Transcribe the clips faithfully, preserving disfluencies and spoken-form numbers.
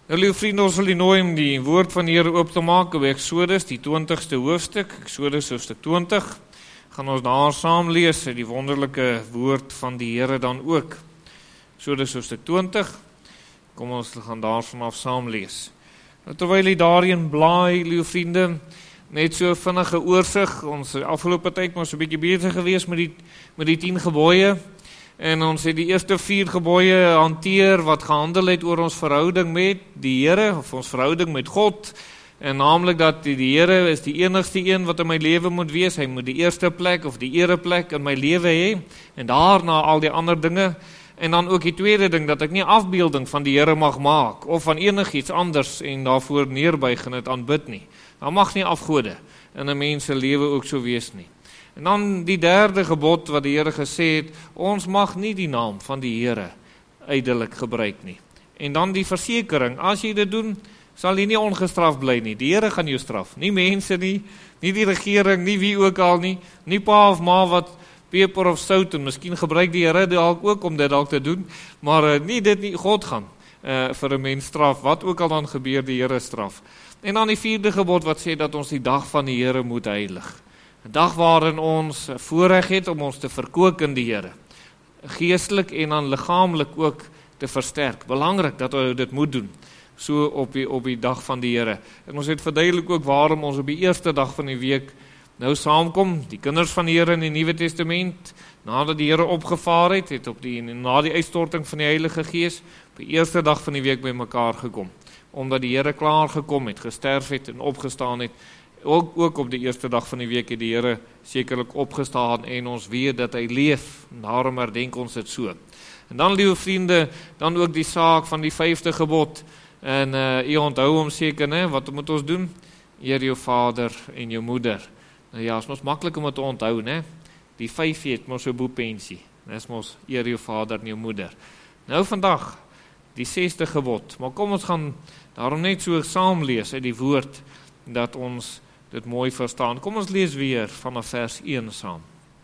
Nou, liewe vriende, ons wil u nooi om die woord van die Here oop te maak op Eksodus, die twintigste hoofstuk, Eksodus hoofstuk twintig. Gaan ons daar saam lees uit die wonderlike woord van die Here dan ook. Eksodus hoofstuk twintig, kom ons gaan daar vanaf saam lees. Nou, terwyl jy daarin blaai, liewe vriende, net so vinnige oorsig, ons afgelope tyd was 'n bietjie besig gewees met die, met die tien gebooie, en ons het die eerste vier gebooie hanteer wat gehandel het oor ons verhouding met die Here, of ons verhouding met God, en naamlik dat die, die Here is die enigste een wat in my lewe moet wees, hy moet die eerste plek of die ereplek in my lewe hê, en daarna al die ander dinge, en dan ook die tweede ding, dat ek nie afbeelding van die Here mag maak, of van enigiets anders, en daarvoor neerbuig en het aanbid nie. Daar mag nie afgode in 'n mens se lewe ook so wees nie. En dan die derde gebod wat die Here gesê het, ons mag nie die naam van die Here ydelik gebruik nie. En dan die versekering, as jy dit doen, sal jy nie ongestraf bly nie. Die Here gaan jou straf, nie mense nie, nie die regering, nie wie ook al nie, nie pa of ma wat peper of sout, en miskien gebruik die Here dalk ook om dit dalk te doen, maar uh, nie dit nie, God gaan uh, vir 'n mens straf, wat ook al dan gebeur, die Here straf. En dan die vierde gebod wat sê dat ons die dag van die Here moet heilig. 'n Dag waarin ons voorreg het om ons te verkoop in die Here, geestelik en dan liggaamlik ook te versterk. Belangrik dat ons dit moet doen, so op die, op die dag van die Here. En ons het verduidelik ook waarom ons op die eerste dag van die week nou saamkom, die kinders van die Here in die Nuwe Testament, nadat die Here opgevaar het, het op die, na die uitstorting van die Heilige Gees, op die eerste dag van die week by mekaar gekom, omdat die Here klaar gekom het, gesterf het en opgestaan het. Ook, ook op die eerste dag van die week het die Here sekerlik opgestaan en ons weet dat hy leef, en daarom herdenk ons dit so. En dan, liewe vriende, dan ook die saak van die vyfde gebod, en uh, jy onthou hom seker, ne? Wat moet ons doen? Eer jou vader en jou moeder. Nou ja, is ons maklik om het te onthou, ne? Die vyf het ons so boepensie, dis ons eer jou vader en jou moeder. Nou vandag, die sesde gebod, maar kom ons gaan daarom net so saam lees uit die woord, dat ons dit mooi verstaan. Kom ons lees weer vanaf vers een saam.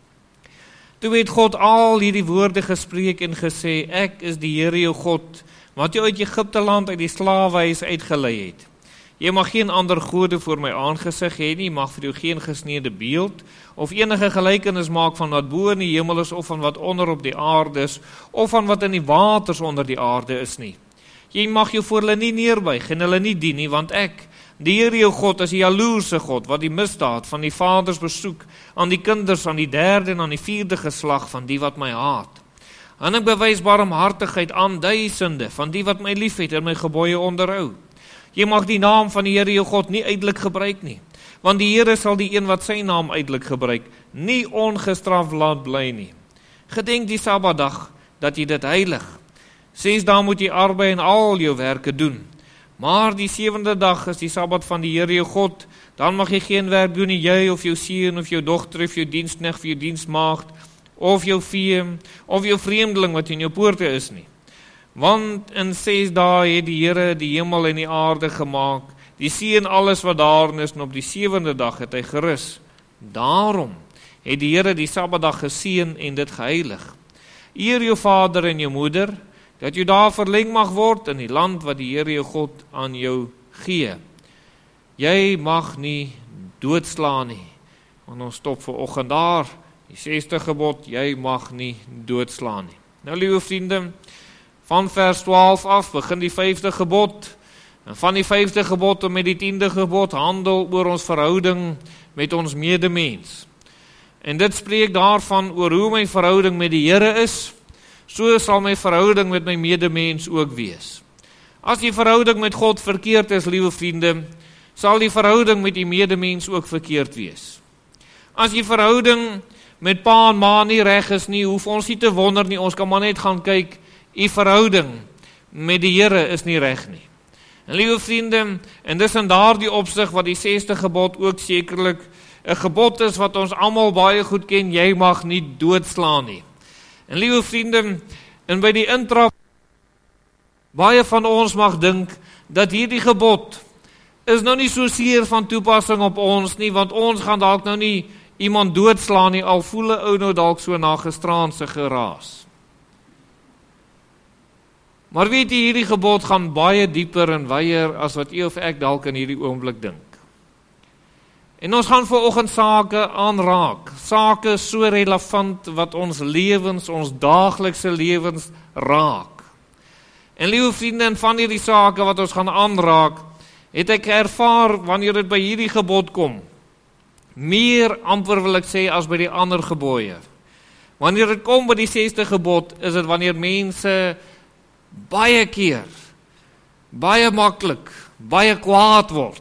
Toe het God al hierdie woorde gespreek en gesê, ek is die Here jou God, wat jou uit Egipte land uit die slawehuis uitgelei het. Jy mag geen ander gode voor my aangesig hê nie, mag vir jou geen gesneede beeld, of enige gelykenis maak van wat bo in die hemel is, of van wat onder op die aarde is, of van wat in die waters onder die aarde is nie. Jy mag jou voor hulle nie neerbuig en hulle nie dien nie, want ek, die Here jou God, is die jaloerse God, wat die misdaad van die vaders besoek, aan die kinders, aan die derde en aan die vierde geslag van die wat my haat. En ek bewys barmhartigheid aan duisende, van die wat my liefhet en my gebooie onderhou. Jy mag die naam van die Here jou God nie ydelik gebruik nie, want die Here sal die een wat sy naam ydelik gebruik, nie ongestraf laat bly nie. Gedenk die Sabbatdag, dat jy dit heilig. Ses dae moet jy arbei en al jou werke doen. Maar die sewende dag is die Sabbat van die Here jou God, dan mag jy geen werk doen nie, jy of jou seun of jou dogter of jou diensknegt of jou diensmaagd, of jou vee, of jou vreemdeling wat in jou poorte is nie. Want in ses dae het die Here die hemel en die aarde gemaak, die see en alles wat daarin is, en op die sewende dag het hy gerus. Daarom het die Here die Sabbatdag geseën en dit geheilig. Eer jou vader en jou moeder, dat jy daar verleng mag word in die land wat die Here jou God aan jou gee. Jy mag nie doodslaan nie. Want ons stop vir oggend daar, die sesde gebod, jy mag nie doodslaan nie. Nou, liewe vriende, van vers twaalf af begin die vyfde gebod, en van die vyfde gebod tot met die tiende gebod handel oor ons verhouding met ons medemens. En dit spreek daarvan oor hoe my verhouding met die Here is, so sal my verhouding met my medemens ook wees. As die verhouding met God verkeerd is, liewe vriende, sal die verhouding met die medemens ook verkeerd wees. As die verhouding met pa en ma nie reg is nie, hoef ons nie te wonder nie, ons kan maar net gaan kyk, die verhouding met die Here is nie reg nie. En liewe vriende, en dis in daardie opsig wat die sesde gebod ook sekerlik 'n gebod is wat ons almal baie goed ken, jy mag nie doodslaan nie. En liewe vriende, en by die intrap, baie van ons mag dink, dat hierdie gebod is nou nie so seer van toepassing op ons nie, want ons gaan dalk nou nie iemand doodslaan nie, al voel 'n ou nou dalk so na gisteraand se geraas. Maar weet jy, hierdie gebod gaan baie dieper en wyer as wat jy of ek dalk in hierdie oomblik dink. En ons gaan vanoggend sake aanraak, sake so relevant wat ons lewens, ons daaglikse lewens raak. En liewe vriende, en van hierdie sake wat ons gaan aanraak, het ek ervaar wanneer dit by hierdie gebod kom, meer amper wil ek sê as by die ander gebooie. Wanneer dit kom by die sesde gebod, is dit wanneer mense baie keer, baie maklik, baie kwaad word,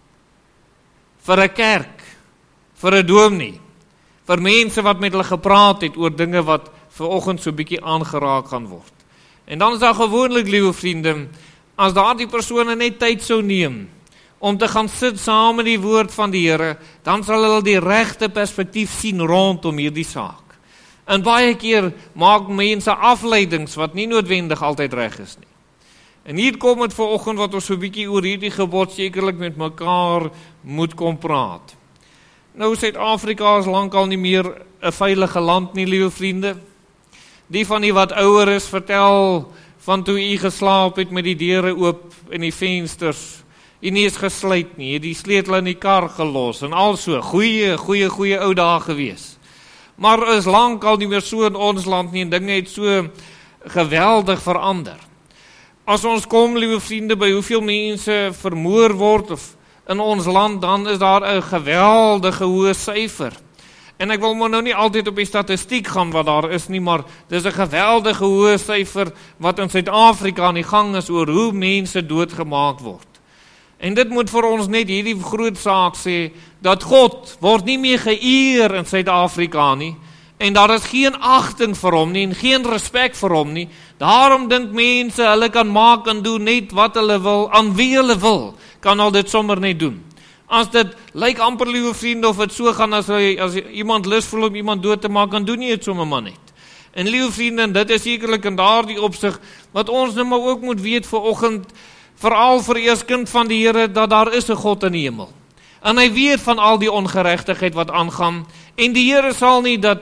vir 'n kerk, vir 'n dominee, vir mense wat met hulle gepraat het oor dinge wat vanoggend so bietjie aangeraak gaan word. En dan is daar gewoonlik, liewe vriende, as daardie persone net tyd sou neem om te gaan sit saam met die woord van die Here, dan sal hulle die regte perspektief sien rondom hierdie saak. En baie keer maak mense afleidings wat nie noodwendig altyd reg is nie. En hier kom het vanoggend wat ons so 'n bietjie oor hierdie gebod sekerlik met mekaar moet kom praat. Nou, Suid-Afrika is lankal nie meer 'n veilige land nie, liewe vriende. Die van die wat ouer is, vertel van toe u geslaap het met die deure oop en die vensters. U nie is gesluit nie, die sleutel in die kar gelos en al so. Goeie, goeie, goeie ou dae gewees. Maar is lankal nie meer so in ons land nie en dinge het so geweldig verander. As ons kom, liewe vriende, by hoeveel mense vermoor word of in ons land, dan is daar 'n geweldige hoë syfer. En ek wil maar nou nie altyd op die statistiek gaan wat daar is nie, maar dis 'n geweldige hoë syfer wat in Suid-Afrika aan die gang is oor hoe mense doodgemaak word. En dit moet vir ons net hierdie groot saak sê, dat God word nie meer geëer in Suid-Afrika nie, en daar is geen agting vir hom nie, en geen respek vir hom nie. Daarom dink mense, hulle kan maak en doen net wat hulle wil, aan wie hulle wil, kan al dit sommer net doen. As dit lyk amper, liewe vriende, of het so gaan, as, hy, as iemand lus voel om iemand dood te maak, dan doen nie het sommer maar net. En liewe vriende, dit is sekerlik in daardie opsig, wat ons nou maar ook moet weet vanoggend, veral vir eers kind van die Here, dat daar is 'n God in die hemel. En hy weet van al die ongeregtigheid wat aangaan, en die Here sal nie dat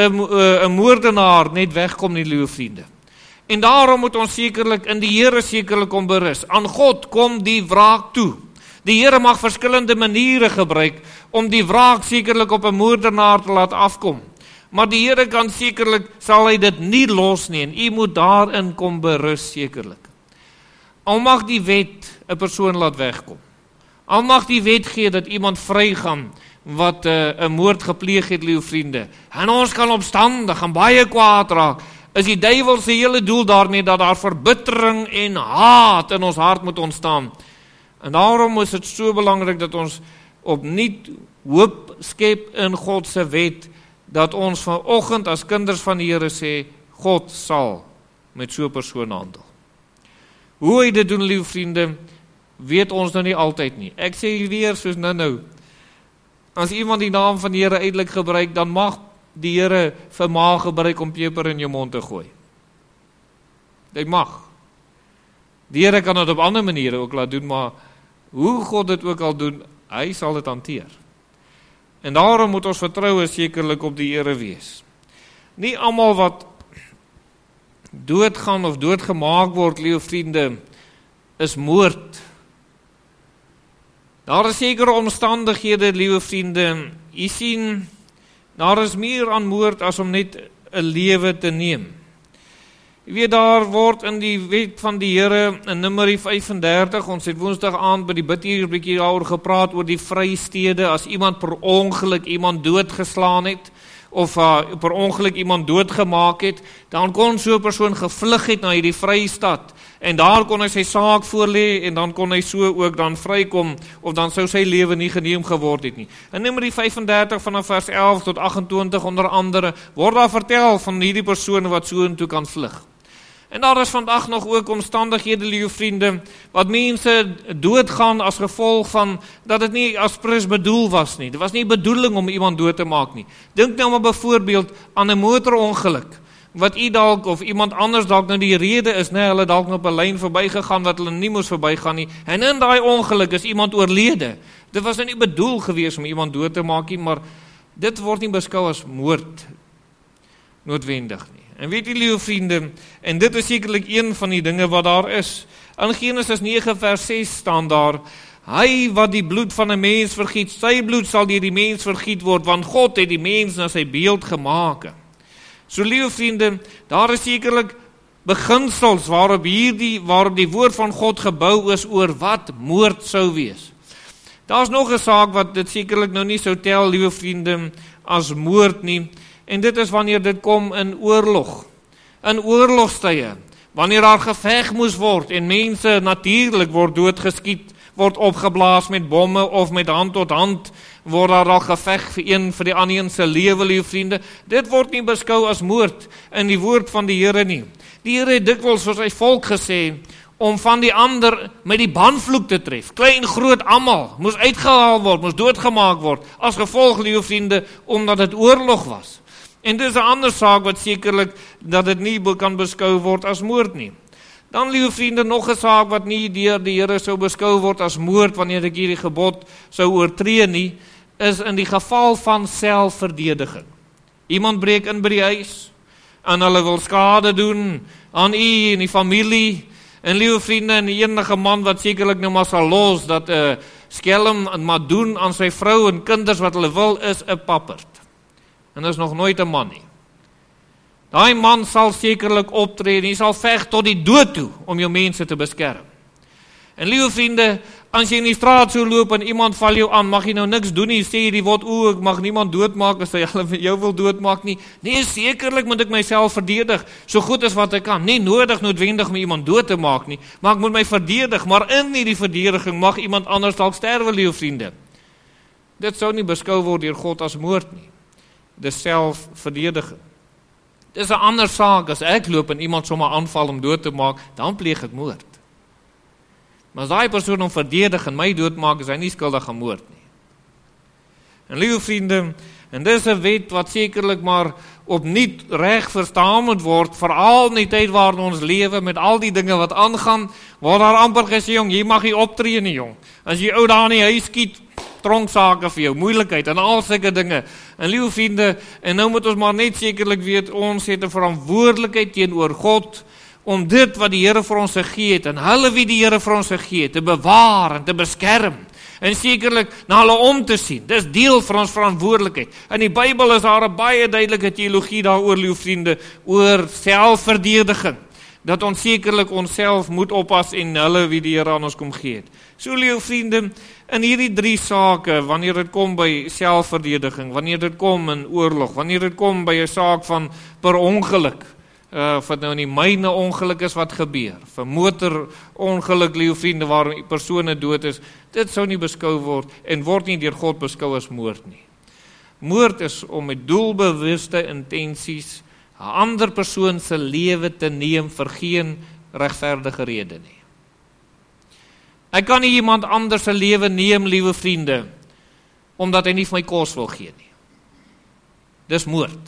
'n moordenaar net wegkom nie, liewe vriende. En daarom moet ons sekerlik in die Here sekerlik om berus. Aan God kom die wraak toe. Die Here mag verskillende maniere gebruik om die wraak sekerlik op 'n moordenaar te laat afkom. Maar die Here kan sekerlik, sal hy dit nie los nie, en u moet daarin kom berus sekerlik. Al mag die wet 'n persoon laat wegkom. Al mag die wet gee dat iemand vrygaan wat 'n uh, moord gepleeg het, liewe vriende. En ons kan opstandig en baie kwaad raak. Is die duiwel se hele doel daarmee dat daar verbittering en haat in ons hart moet ontstaan. En daarom is dit so belangrik dat ons opnuut hoop skep in God se wet, dat ons vanoggend as kinders van die Here sê, God sal met so 'n persoon handel. Hoe hy dit doen, liewe vriende, weet ons nou nie altyd nie. Ek sê weer soos nou nou, as iemand die naam van die Here uitlik gebruik, dan mag die Here vir ma gebruik om peper in jou mond te gooi. Dit mag. Die Here kan dit op ander maniere ook laat doen, maar hoe God dit ook al doen, hy sal dit hanteer. En daarom moet ons vertroue sekerlik op die Here wees. Nie almal wat doodgaan of doodgemaak word, liewe vriende, is moord. Daar is sekere omstandighede, liewe vriende, u sien, daar is meer aan moord as om net 'n lewe te neem. U weet, daar word in die wet van die Here in Numeri vyf en dertig, ons het woensdag aand by die bidtuur 'n bietjie daaroor gepraat oor die vrystede, as iemand per ongeluk iemand doodgeslaan het, of uh, per ongeluk iemand doodgemaak het, dan kon so 'n persoon gevlug het na hierdie vrystad, en daar kon hy sy saak voorlê, en dan kon hy so ook dan vrykom, of dan sou sy lewe nie geneem geword het nie. In Numeri vyf en dertig vanaf vers elf tot agt en twintig onder andere, word daar vertel van hierdie persone wat so intoe kan vlug. En daar is vandag nog ook omstandighede, liewe vriende, wat mense doodgaan as gevolg van dat dit nie as prins bedoel was nie. Dit was nie bedoeling om iemand dood te maak nie. Dink nou maar byvoorbeeld aan 'n motorongeluk, wat u dalk of iemand anders dalk nou die rede is, nee, hulle dalk op 'n lyn verbygegaan wat hulle nie moes verbygaan nie, en in daai ongeluk is iemand oorlede. Dit was nou nie bedoel gewees om iemand dood te maak nie, maar dit word nie beskou as moord noodwendig nie. En weet jy, liewe vriende, en dit is sekerlik een van die dinge wat daar is. In Genesis nege vers ses staan daar, hy wat die bloed van 'n mens vergiet, sy bloed sal deur die mens vergiet word, want God het die mens na sy beeld gemaak. So liewe vriende, daar is sekerlik beginsels waarop hierdie, waarop die woord van God gebou is oor wat moord sou wees. Daar is nog 'n saak wat dit sekerlik nou nie sou tel, liewe vriende, as moord nie, en dit is wanneer dit kom in oorlog. In oorlogstye, wanneer daar geveg moes word en mense natuurlik word doodgeskiet, word opgeblaas met bomme of met hand tot hand, word daar al geveg vir een vir die ander een se lewe, liewe vriende. Dit word nie beskou as moord in die woord van die Here nie. Die Here het dikwels vir sy volk gesê, om van die ander met die banvloek te tref. Klein, groot, almal, moes uitgehaal word, moes doodgemaak word, as gevolg, liewe vriende, omdat dit oorlog was. En dit is 'n ander saak wat sekerlik, dat dit nie kan beskou word as moord nie. Dan, liewe vriende, nog 'n saak wat nie deur die Here sou beskou word as moord, wanneer ek hierdie gebod sou oortree nie, is in die geval van selfverdediging. Iemand breek in by die huis, en hulle wil skade doen, aan u en die familie, en liewe vriende, en enige man wat sekerlik nou maar sal los, dat 'n uh, skelm maar doen aan sy vrou en kinders wat hulle wil, is 'n papperd. En is nog nooit 'n man nie. Daai man sal sekerlik optree en hy sal veg tot die dood toe om jou mense te beskerm. En liewe vriende, as jy in die straat so loop en iemand val jou aan, mag jy nou niks doen nie, sê jy die woord, o, ek mag niemand doodmaak as hy jou wil doodmaak nie. Nee, sekerlik moet ek myself verdedig, so goed as wat ek kan. Nie nodig noodwendig om iemand dood te maak nie, maar ek moet my verdedig, maar in hierdie verdediging mag iemand anders dalk sterwe, liewe vriende. Dit sou nie beskou word deur God as moord nie. Dis selfverdediging. Dis 'n ander saak, as ek loop en iemand sommer aanval om dood te maak, dan pleeg ek moord. Maar as daai persoon om verdedig en my doodmaak, is hy nie skuldig aan moord nie. En liewe vriende, en dis 'n wet wat sekerlik maar opnuut reg verstaan moet word, veral in die tyd waarin ons lewe, met al die dinge wat aangaan, waar daar amper gesê, jong, jy mag nie optree nie, jong. As jy ou daar in die huis skiet, tronksake vir jou, moeilikheid en al sulke dinge. En liewe vriende, en nou moet ons maar net sekerlik weet, ons het 'n verantwoordelikheid teenoor God, om dit wat die Here vir ons gegee het, en hulle wie die Here vir ons gegee het, te bewaar en te beskerm, en sekerlik na hulle om te sien. Dis deel van ons verantwoordelikheid. In die Bybel is daar 'n baie duidelike teologie daaroor, liewe vriende, oor selfverdediging, dat ons sekerlik onsself moet oppas en hulle wie die Here aan ons kom gee het. So, liewe vriende, in hierdie drie sake, wanneer dit kom by selfverdediging, wanneer dit kom in oorlog, wanneer dit kom by 'n saak van per ongeluk, uh, of dit nou in die myne ongeluk is wat gebeur, vir motorongeluk, liewe vriende, waar persone dood is, dit sou nie beskou word, en word nie deur God beskou as moord nie. Moord is om met doelbewuste intensies 'n ander persoon se lewe te neem vir geen regverdige rede nie. Ek kan nie iemand anders se lewe neem, liewe vriende, omdat hy nie vir my kos wil gee nie. Dis moord.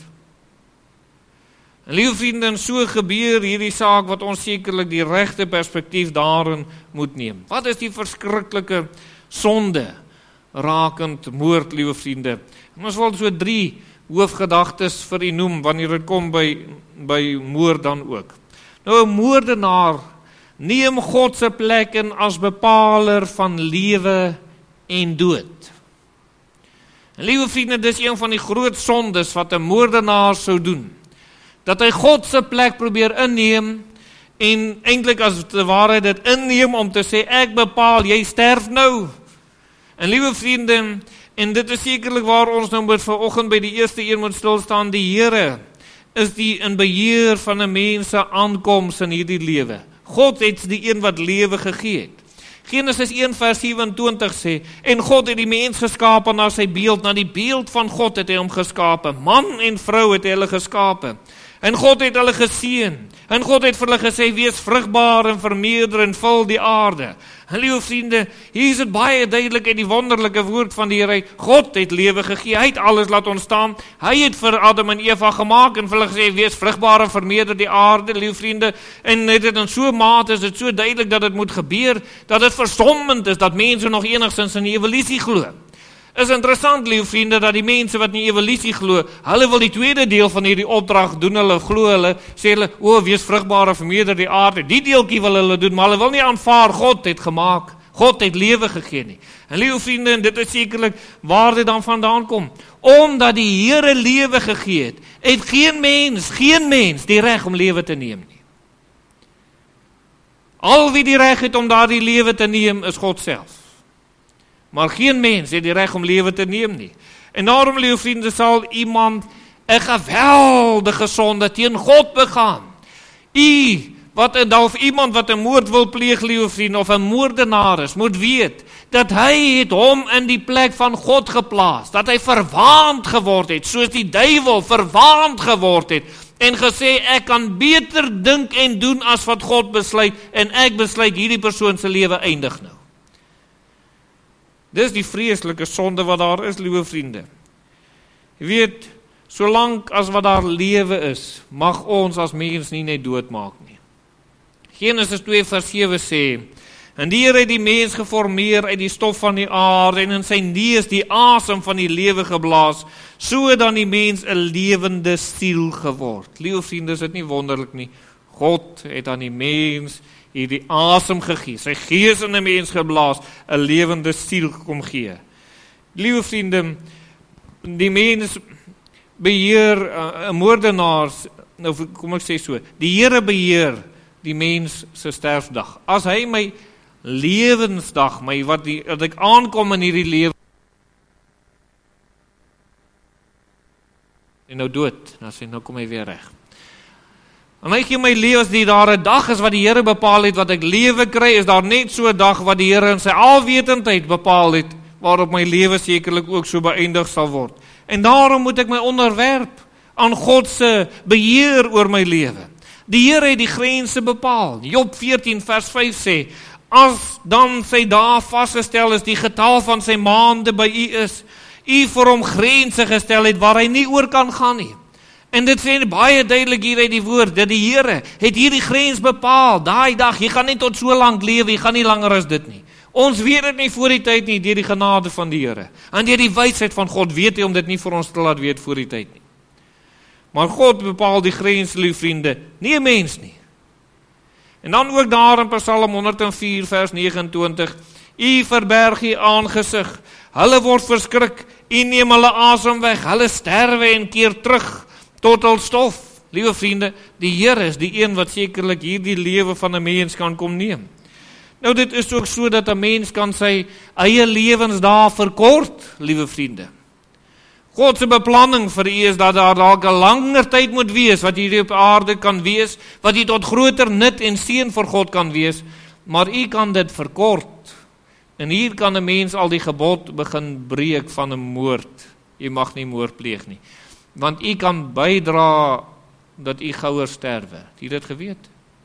En liewe vriende, en so gebeur hierdie saak wat ons sekerlik die regte perspektief daarin moet neem. Wat is die verskriklike sonde rakend moord, liewe vriende? En ons wil so drie hoofgedagtes vir u noem, wanneer dit kom by, by moord dan ook. Nou, 'n moordenaar neem God se plek in as bepaler van lewe en dood. En liewe vriende, dis een van die groot sondes wat 'n moordenaar sou doen. Dat hy God se plek probeer inneem, en eintlik as te ware dit inneem om te sê, ek bepaal, jy sterf nou. En liewe vriende, en dit is sekerlik waar ons nou moet vanoggend by die eerste een moet stilstaan, die Here is die in beheer van 'n mens se aankoms in hierdie lewe. God het die een wat lewe gegee het. Genesis een vers vyf-en-twintig sê, en God het die mens geskape na sy beeld, na die beeld van God het hy hom geskape, man en vrou het hy hulle geskape, en God het hulle geseën, en God het vir hulle gesê, wees vrugbaar en vermeerder en vul die aarde. En liewe vriende, hier is dit baie duidelik in die wonderlike woord van die Here, God het lewe gegee, hy het alles laat ontstaan, hy het vir Adam en Eva gemaak, en vir hulle gesê, wees vrugbaar en vermeerder die aarde, liewe vriende, en het het in so mate, is dit so duidelik dat dit moet gebeur, dat dit verstommend is, dat mense nog enigstens in die evolusie glo. Is interessant, liewe vriende, dat die mense wat in evolusie glo, hulle wil die tweede deel van hierdie opdrag doen, hulle glo, hulle sê hulle, o, wees vrugbaar en vermeerder die aarde, die deeltjie wil hulle doen, maar hulle wil nie aanvaar, God het gemaak, God het lewe gegee nie. En liewe vriende, en dit is sekerlik waar dit dan vandaan kom, omdat die Here lewe gegee het, het geen mens, geen mens die reg om lewe te neem nie. Al wie die reg het om daardie lewe te neem, is God self. Maar geen mens het die reg om lewe te neem nie. En daarom, liewe vriende, sal iemand 'n geweldige sonde teen God begaan. U, wat of iemand wat 'n moord wil pleeg, liewe vriende, of 'n moordenaar is, moet weet, dat hy het hom in die plek van God geplaas, dat hy verwaand geword het, soos die duiwel verwaand geword het, en gesê, ek kan beter dink en doen as wat God besluit, en ek besluit hierdie persoon se lewe eindig nou. Dis die vreeslike sonde wat daar is, liewe vriende. Jy weet, solank as wat daar lewe is, mag ons as mens nie net doodmaak nie. Genesis twee vers sewe sê, en die Here het die mens geformeer uit die stof van die aarde, en in sy neus die asem van die lewe geblaas, so dan die mens 'n lewende siel geword. Liewe vriende, is dit nie wonderlik nie. God het aan die mens hierdie asem gegee, sy gees in 'n mens geblaas, 'n lewende siel kom gee. Liewe vriende, die mens beheer, 'n uh, moordenaars, nou kom ek sê so, die Here beheer die mens se sterfdag. As hy my lewensdag, my wat die wat ek aankom in hierdie lewe, en nou dood, dan sê nou kom hy weer reg. En hy gee my lewe, as die daar 'n dag is wat die Here bepaal het, wat ek lewe kry, is daar net so 'n dag wat die Here in sy alwetendheid bepaal het, waarop my lewe sekerlik ook so beëindig sal word. En daarom moet ek my onderwerp aan God se beheer oor my lewe. Die Here het die grense bepaal. Job veertien vers vyf sê, as dan sy dae vasgestel is, die getal van sy maande by u is, u vir hom grense gestel het, waar hy nie oor kan gaan nie. En dit sê baie duidelik hier uit die woord, dat die Here het hierdie grens bepaal, daai dag, jy gaan nie tot so lank lewe, jy gaan nie langer as dit nie. Ons weet dit nie voor die tyd nie, deur die genade van die Here. En deur die wysheid van God weet hy om dit nie vir ons te laat weet voor die tyd nie. Maar God bepaal die grens, lieve vriende, nie 'n mens nie. En dan ook daar in Psalm honderd en vier vers negenentwintig, u verberg u aangesig, hulle word verskrik, u neem hulle asem weg, hulle sterwe en keer terug tot hul stof. Liewe vriende, die Here is die een wat sekerlik hierdie lewe van 'n mens kan kom neem. Nou dit is ook so dat 'n mens kan sy eie lewensdae verkort, liewe vriende. God se beplanning vir u is dat daar dalk 'n langer tyd moet wees, wat hier op aarde kan wees, wat u tot groter nut en seën vir God kan wees, maar u kan dit verkort. En hier kan 'n mens al die gebod begin breek van 'n moord. U mag nie moord pleeg nie. Want u kan bydra dat u gouer sterwe. Het u dit geweet?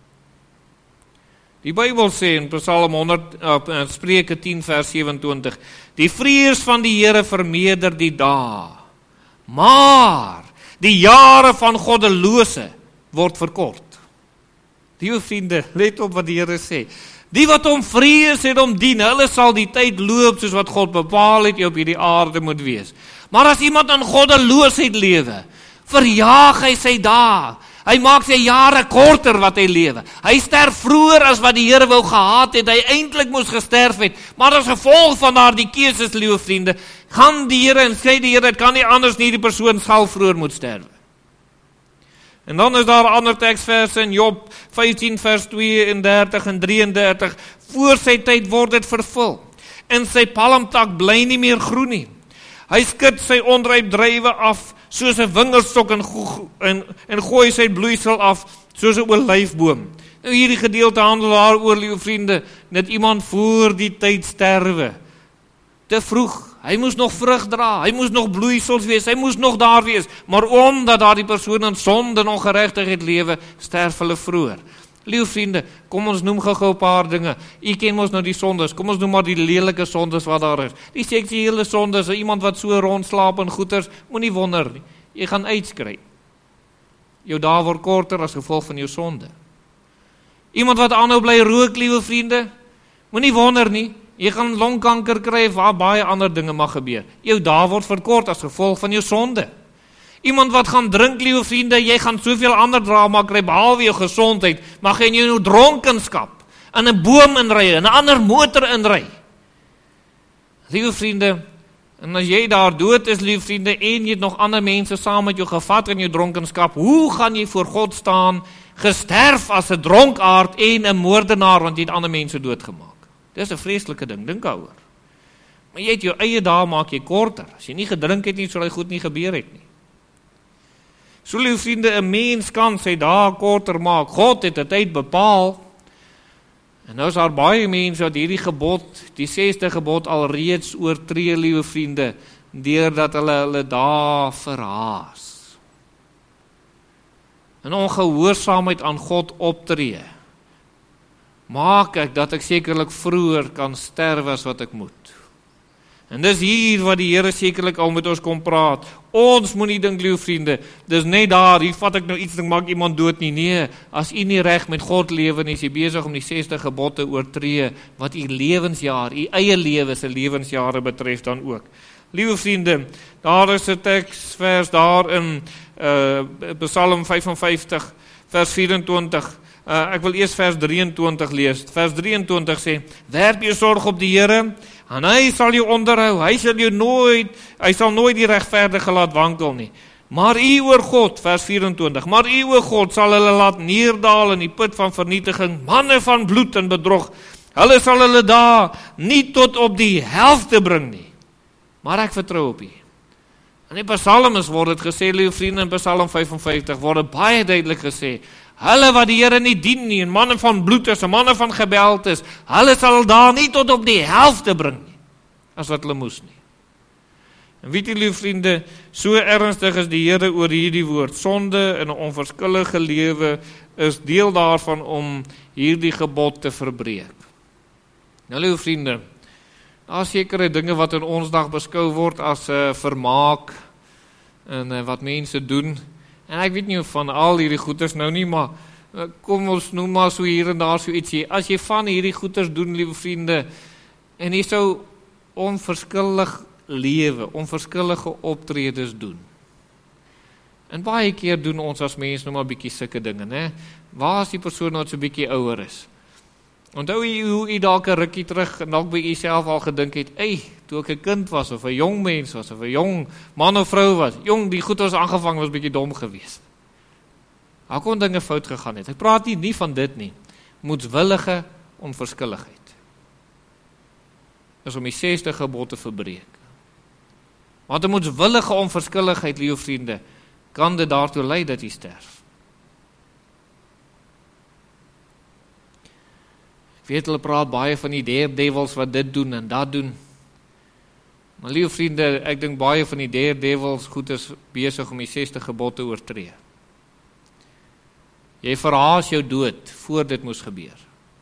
Die Bybel sê in Psalm honderd, uh, Spreuke tien vers sewenentwintig, die vrees van die Here vermeerder die dae, maar die jare van goddelose word verkort. Liewe vriende, let op wat die Here sê. Die wat hom vrees en hom dien, hulle sal die tyd loop soos wat God bepaal het, jy op hierdie aarde moet wees. Maar as iemand in goddeloosheid lewe, verjaag hy sy dae. Hy maak sy jare korter wat hy lewe. Hy sterf vroeër as wat die Here wou gehad het, hy eintlik moes gesterf het. Maar as gevolg van daardie keuses, liewe vriende, gaan die Here en sê die Here, dit kan nie anders nie, die persoon sal vroeër moet sterwe. En dan is daar 'n ander teksverse in Job vyftien vers tweeëndertig en drieëndertig. Voor sy tyd word dit vervul. En sy palmtak bly nie meer groen nie. Hy skud sy onryp druiwe af soos 'n wingerdstok en, en, en gooi sy bloeisel af soos 'n olyfboom. Nou hierdie gedeelte handel daaroor, liewe vriende, dat iemand voor die tyd sterwe. Te vroeg. Hy moes nog vrug dra, hy moes nog bloeisels wees, hy moes nog daar wees, maar omdat daar die persoon in sonde en ongeregtigheid lewe, sterf hulle vroeër. Liewe vriende, kom ons noem gou-gou 'n paar dinge. U ken mos nou die sondes, kom ons noem maar die lelike sondes wat daar is. Die seksuele sondes, iemand wat so rondslaap en goeters, moenie wonder nie. Jy gaan uitskry. Jou dae word korter as gevolg van jou sonde. Iemand wat aanhou bly rook, liewe vriende, moenie wonder nie. Jy gaan longkanker kry, waar baie ander dinge mag gebeur. Jou dae word verkort as gevolg van jou sonde. Iemand wat gaan drink, liewe vriende, jy gaan soveel ander drama kry, behalwe jou gesondheid, mag jy in jou dronkenskap, in 'n boom inry, in 'n ander motor inry. Liewe vriende, en as jy daar dood is, liewe vriende, en jy het nog ander mense saam met jou gevat in jou dronkenskap, hoe gaan jy voor God staan, gesterf as 'n dronkaard en 'n moordenaar, want jy het ander mense doodgemaak? Dis 'n vreeslike ding, dink daaroor. Maar jy het jou eie dae maak jy korter. As jy nie gedrink het nie, sal hy goed nie gebeur het nie. So liewe vriende, 'n mens kan sy dae korter maak. God het 'n tyd bepaal. En nou is daar baie mense wat hierdie gebod, die sesde gebod alreeds oortree, liewe vriende, deurdat hulle hulle dae verhaas. In ongehoorsaamheid aan God optree, maak ek dat ek sekerlik vroeër kan sterwe as wat ek moet. En dis hier wat die Here sekerlik al met ons kom praat. Ons moet nie dink, liewe vriende, dis net daar, hier vat ek nou iets, en maak iemand dood nie. Nee, as u nie reg met God lewe, en is u besig om die sesde gebod te oortree, wat u lewensjaar, u eie lewe se lewensjare betref dan ook. Liewe vriende, daar is 'n teksvers daar in uh, Psalm vyfenvyftig, vers vyf-en-twintig. Uh, ek wil eers vers drie-en-twintig lees. Vers drie-en-twintig sê, werp jou sorg op die Here, en hy sal jou onderhou, hy sal jou nooit, hy sal nooit die regverdige laat wankel nie. Maar u oor God, vers vyf-en-twintig, maar u oor God sal hulle laat neerdaal in die put van vernietiging, manne van bloed en bedrog, hulle sal hulle daar nie tot op die helfte bring nie. Maar ek vertrou op u. In die psalms word dit gesê, liewe vriende, in Psalm vyfenvyftig word dit baie duidelik gesê, hulle wat die Here nie dien nie, en manne van bloed is, en manne van gebeld is, hulle sal daar nie tot op die helfte bring nie, as wat hulle moes nie. En weet jy, liewe vriende, so ernstig is die Here oor hierdie woord, sonde en 'n onverskillige lewe is deel daarvan om hierdie gebod te verbreek. Nou, liewe vriende, daar is sekere dinge wat in ons dag beskou word as uh, vermaak, en uh, wat mense doen. En ek weet nie van al hierdie goeders nou nie, maar kom ons noem maar so hier en daar so ietsie. As jy van hierdie goeders doen, liewe vriende, en jy sou onverskillig lewe, onverskillige optredes doen. En baie keer doen ons as mens nou maar bietjie sulke dinge, né? Waar is die persoon wat so bietjie ouer is? Onthou jy hoe jy dalk 'n rukkie terug en dalk by jouself al gedink het, "Ey, toe ek 'n kind was of 'n jong mens was of 'n jong man of vrou was, jong, die goed ons aangevang was bietjie dom geweest." Daar kon dinge fout gegaan het. Ek praat nie nie van dit nie. Moedswillige onverskilligheid is om die sesde gebod te verbreek. Want 'n moedswillige onverskilligheid, liewe vriende, kan dit daartoe lei dat jy sterf. Ek weet hulle praat baie van die daredevils wat dit doen en dat doen. Maar liewe vriende, ek dink baie van die daredevils goed is besig om die sesde gebod te oortree. Jy verhaas jou dood voor dit moes gebeur.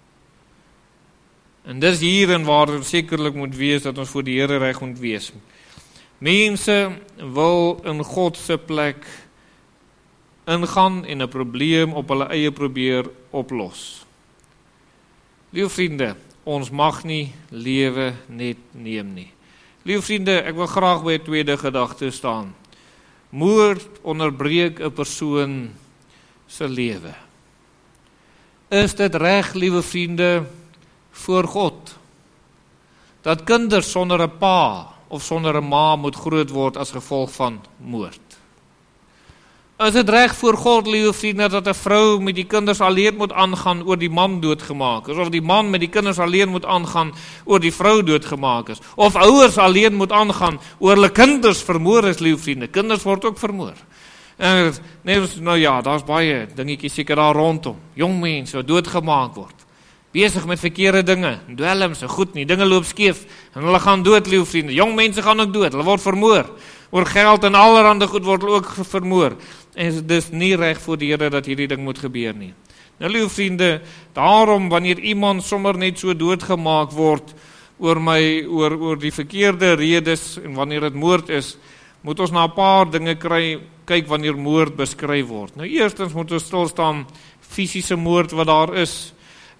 En dis hierin waar het sekerlik moet wees dat ons voor die Here reg moet wees. Mense wil in God se plek ingaan en 'n probleem op hulle eie probeer oplos. Liewe vriende, ons mag nie lewe net neem nie. Liewe vriende, ek wil graag by 'n tweede gedagte staan. Moord onderbreek 'n persoon se lewe. Is dit reg, liewe vriende, voor God, dat kinders sonder 'n pa of sonder 'n ma moet groot word as gevolg van moord? Is dit reg voor God, liewe vriende, dat 'n vrou met die kinders alleen moet aangaan oor die man doodgemaak is, of die man met die kinders alleen moet aangaan oor die vrou doodgemaak is, of ouers alleen moet aangaan oor hulle kinders vermoor is, liewe vriende? Kinders word ook vermoor. En net nou ja, daar's baie dingetjies seker daar rondom. Jong mense wat doodgemaak word, besig met verkeerde dinge, dwelms en goed nie, dinge loop skeef en hulle gaan dood, liewe vriende. Jong mense gaan ook dood, hulle word vermoor. Oor geld en allerhande goed word hulle ook vermoor. En dis nie reg voor die Here dat hierdie ding moet gebeur nie. Nou, liewe vriende, daarom wanneer iemand sommer net so doodgemaak word oor my oor oor die verkeerde redes en wanneer dit moord is, moet ons na 'n paar dinge kry kyk wanneer moord beskryf word. Nou, eerstens moet ons stil staan fisiese moord wat daar is.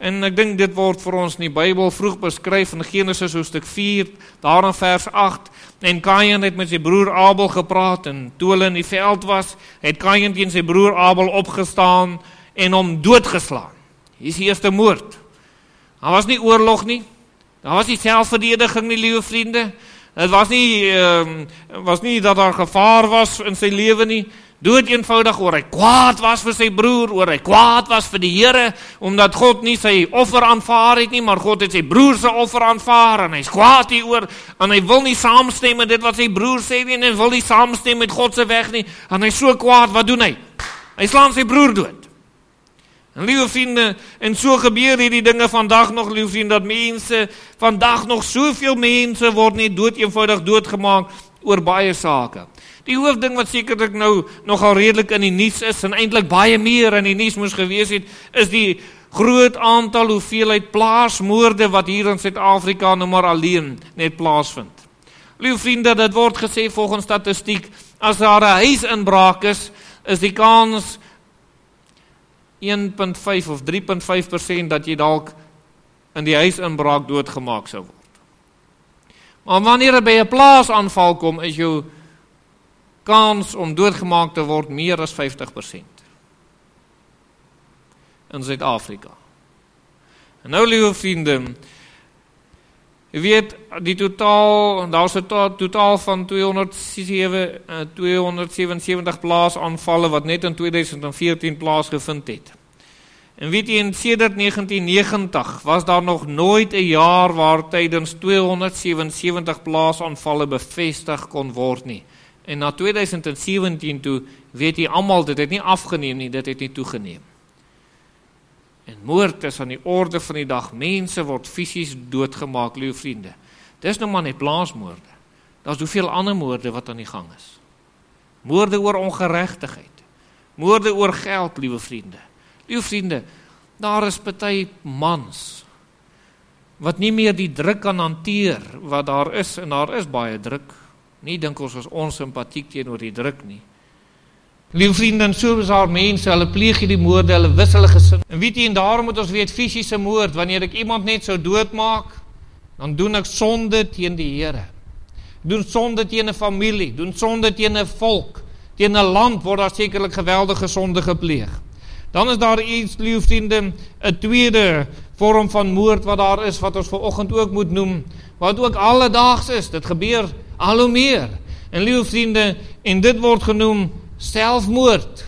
En ek dink dit word vir ons in die Bybel vroeg beskryf in Genesis hoofstuk vier, daar in vers agt. En Kain het met sy broer Abel gepraat, en toe hulle in die veld was, het Kain teen sy broer Abel opgestaan en hom doodgeslaan. Hier is die eerste moord. Daar was nie oorlog nie, daar was nie selfverdediging nie, liewe vriende. Het was nie, um, was nie dat daar gevaar was in sy lewe nie. Dood eenvoudig oor hy kwaad was vir sy broer, oor hy kwaad was vir die Here, omdat God nie sy offer aanvaar het nie, maar God het sy broer sy offer aanvaar, en hy is kwaad hieroor, en hy wil nie saamstem met dit wat sy broer sê nie, en hy wil nie saamstem met God se weg nie, en hy is so kwaad, wat doen hy? Hy slaan sy broer dood. En liewe vriende, en so gebeur hierdie dinge vandag nog, liewe vriende, dat mense, vandag nog soveel mense word nie dood eenvoudig doodgemaak oor baie sake. Die hoofding wat sekerlik nou nogal redelik in die nuus is, en eintlik baie meer in die nuus moes gewees het, is die groot aantal hoeveelheid plaasmoorde wat hier in Suid-Afrika nou maar alleen net plaasvind. Liewe vriende, dit word gesê volgens statistiek, as daar 'n huisinbraak is, is die kans een komma vyf of drie komma vyf persent dat jy dalk in die huisinbraak doodgemaak sou word. Maar wanneer het by 'n plaasaanval kom, is jou kans om doodgemaak te word meer as vyftig persent in Suid-Afrika. En nou, liewe vriende, jy weet, die totaal, daar is 'n totaal van tweehonderdsewensewentig plaasaanvalle wat net in tweeduisend veertien plaasgevind het. En weet jy, in sedert negentien negentig was daar nog nooit 'n jaar waar tydens tweehonderdsewensewentig plaasaanvalle bevestig kon word nie. En na tweeduisend sewentien toe, weet jy almal, dit het nie afgeneem nie, dit het nie toegeneem. En moord is aan die orde van die dag. Mense word fisies doodgemaak, liewe vriende. Dis nou maar net plaasmoorde. Daar's hoeveel ander moorde wat aan die gang is. Moorde oor ongeregtigheid. Moorde oor geld, liewe vriende. Liewe vriende, daar is party mans wat nie meer die druk kan hanteer wat daar is, en daar is baie druk. Nie dink ons is onsympatiek teenoor die druk nie. Liewe vriende, en so is daar mense, hulle pleeg hierdie moorde, hulle wissel hulle gesin. En weet jy, en daarom moet ons weet, fisiese moord, wanneer ek iemand net sou doodmaak, dan doen ek sonde teen die Here. Doen sonde teen 'n familie, doen sonde teen 'n volk, teen 'n land word daar sekerlik geweldige sonde gepleeg. Dan is daar iets, liewe vriende, 'n tweede vorm van moord wat daar is, wat ons vanoggend ook moet noem, wat ook alledaags is, dit gebeur al hoe meer. En liewe vriende, en dit word genoem selfmoord.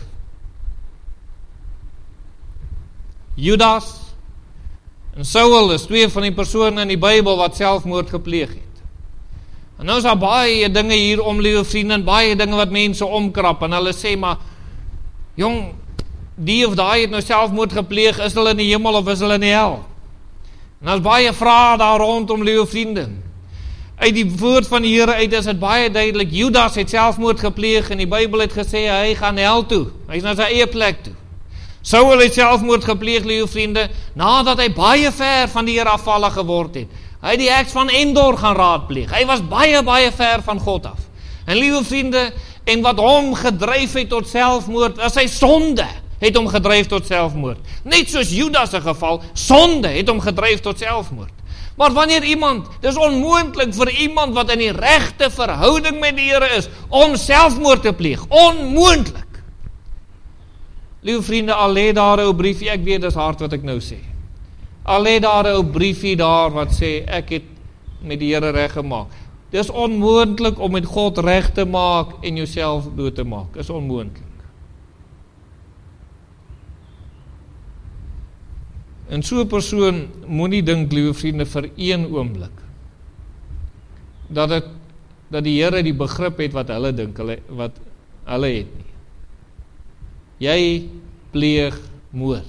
Judas en Saul is twee van die persone in die Bybel wat selfmoord gepleeg het. En nou is daar baie dinge hier om, liewe vriende, en baie dinge wat mense omkrap, en hulle sê maar, jong, die of daai het nou selfmoord gepleeg, is hulle in die hemel of is hulle in die hel? En daar is baie vrae daar rondom, liewe vriende. Uit die woord van die Here uit is dit baie duidelik, Judas het selfmoord gepleeg, en die Bybel het gesê, hy gaan hel toe, hy is na sy eie plek toe. Saul het selfmoord gepleeg, liewe vriende, nadat hy baie ver van die Here afvallig geword het. Hy het die heks van Endor gaan raadpleeg, hy was baie, baie ver van God af. En liewe vriende, en wat hom gedryf het tot selfmoord, is sy sonde, het hom gedryf tot selfmoord. Net soos Judas se geval, sonde het hom gedryf tot selfmoord. Maar wanneer iemand, dit is onmoontlik vir iemand wat in die regte verhouding met die Here is, om selfmoord te pleeg, onmoontlik. Liewe vriende, al lê daar 'n ou briefie, ek weet dis hard wat ek nou sê. Al lê daar 'n ou briefie daar wat sê, ek het met die Here reg gemaak. Dis onmoontlik om met God reg te maak en jouself dood te maak, dis onmoontlik. En so 'n persoon moenie dink, liewe vriende, vir een oomblik dat het, dat die Here die begrip het wat hulle dink, hulle, wat hulle het nie. Jy pleeg moord.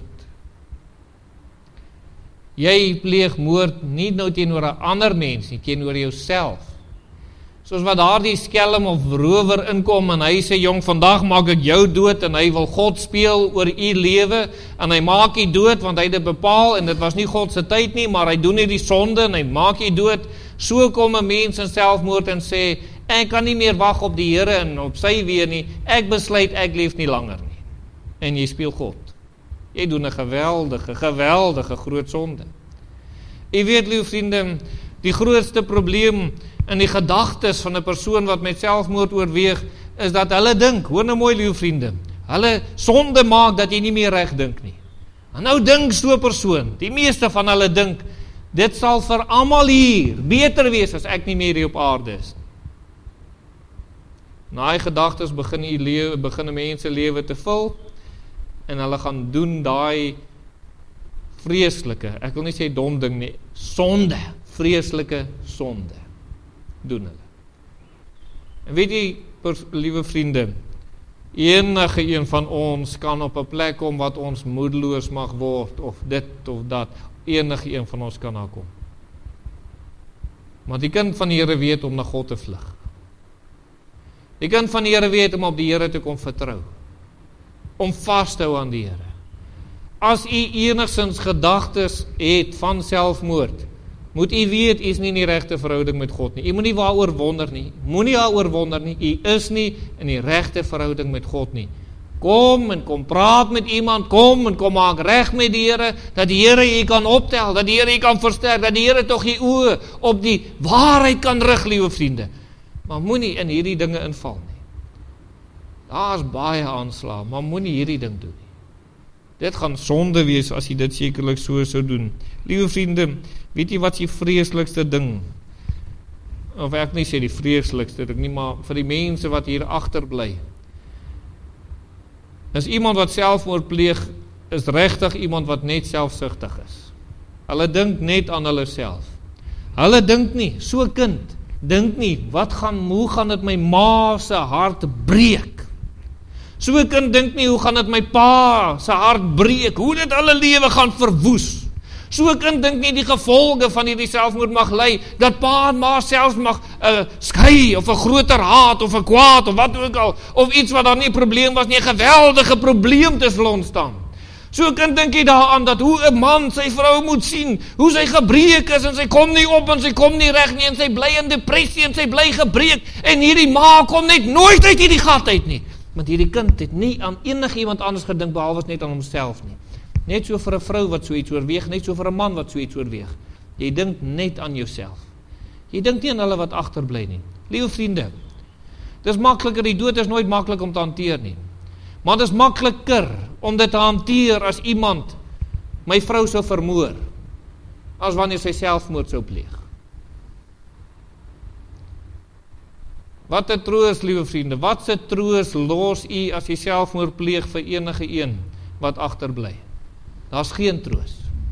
Jy pleeg moord nie nou teenoor 'n ander mens nie, teenoor jouself. Soos wat daar die skelm of rower inkom en hy sê, jong, vandag maak ek jou dood, en hy wil God speel oor u lewe, en hy maak u dood, want hy het dit bepaal, en dit was nie God se tyd nie, maar hy doen nie die sonde, en hy maak u dood. So kom 'n mens in selfmoord en sê, ek kan nie meer wag op die Here en op sy weer nie, ek besluit ek leef nie langer nie. En jy speel God. Jy doen 'n geweldige, geweldige groot sonde. Jy weet, liewe vriende, die grootste probleem in die gedagtes van 'n persoon wat met selfmoord oorweeg, is dat hulle dink, hoor nou mooi, liewe vriende, hulle sonde maak dat jy nie meer reg dink nie. En nou dink so 'n persoon, die meeste van hulle dink, dit sal vir almal hier beter wees as ek nie meer hier op aarde is. Na die gedagtes begin die lewe, begin 'n mens se lewe te vul, en hulle gaan doen daai vreeslike, ek wil nie sê dom ding nie, sonde, vreeslike sonde, doen hulle. En weet jy, liewe vriende, enige een van ons kan op 'n plek kom wat ons moedeloos mag word, of dit of dat, enige een van ons kan daar kom. Maar die kind van die Here weet om na God te vlug. Die kind van die Here weet om op die Here te kom vertrou, om vas te hou aan die Here. As u enigstens gedagtes het van selfmoord, moet u weet, u is nie in die regte verhouding met God nie. U moet nie waaroor wonder nie, moenie daaroor wonder nie, u is nie in die regte verhouding met God nie. Kom en kom praat met iemand, kom en kom maak reg met die Here, dat die Here u kan optel, dat die Here u kan versterk, dat die Here tog die oë op die waarheid kan rig, liewe vriende. Maar moenie in hierdie dinge inval nie. Daar is baie aanslae, maar moenie hierdie ding doen nie. Dit gaan sonde wees as jy dit sekerlik so sou doen. Liewe vriende, weet jy wat is die vreeslikste ding? Of ek nie sê die vreeslikste ding nie, maar vir die mense wat hier agterbly. Is iemand wat selfmoord pleeg, is regtig iemand wat net selfsugtig is. Hulle dink net aan hulle self. Hulle dink nie, so 'n kind, dink nie, wat gaan, hoe gaan dit my ma se hart breek? So 'n kind dink nie, hoe gaan dit my pa se hart breek, hoe dit hulle lewe gaan verwoes. So 'n kind dink nie die gevolge van hierdie selfmoord mag lei, dat pa en ma selfs mag uh, skei, of 'n groter haat, of 'n kwaad, of wat ook al, of iets wat daar nie 'n probleem was nie, 'n geweldige probleem te sal ontstaan. So 'n kind dink jy daaraan, dat hoe 'n man sy vrou moet sien, hoe sy gebreek is, en sy kom nie op, en sy kom nie reg nie, en sy bly in depressie, en sy bly gebreek, en hierdie ma kom net nooit uit hierdie gat uit nie. Want hierdie kind het nie aan enige iemand anders gedink, behalwe net aan homself nie. Net so vir 'n vrou wat so iets oorweeg, net so vir 'n man wat so iets oorweeg. Jy dink net aan jouself. Jy dink nie aan hulle wat agterbly nie. Liewe vriende, dis makliker, die dood is nooit maklik om te hanteer nie. Maar dis makliker om dit te hanteer as iemand my vrou sou vermoor, as wanneer sy selfmoord sou pleeg. Wat 'n troos, liewe vriende, wat 'n troos los u as jy selfmoord pleeg vir enige een wat agterbly. Daar's geen troos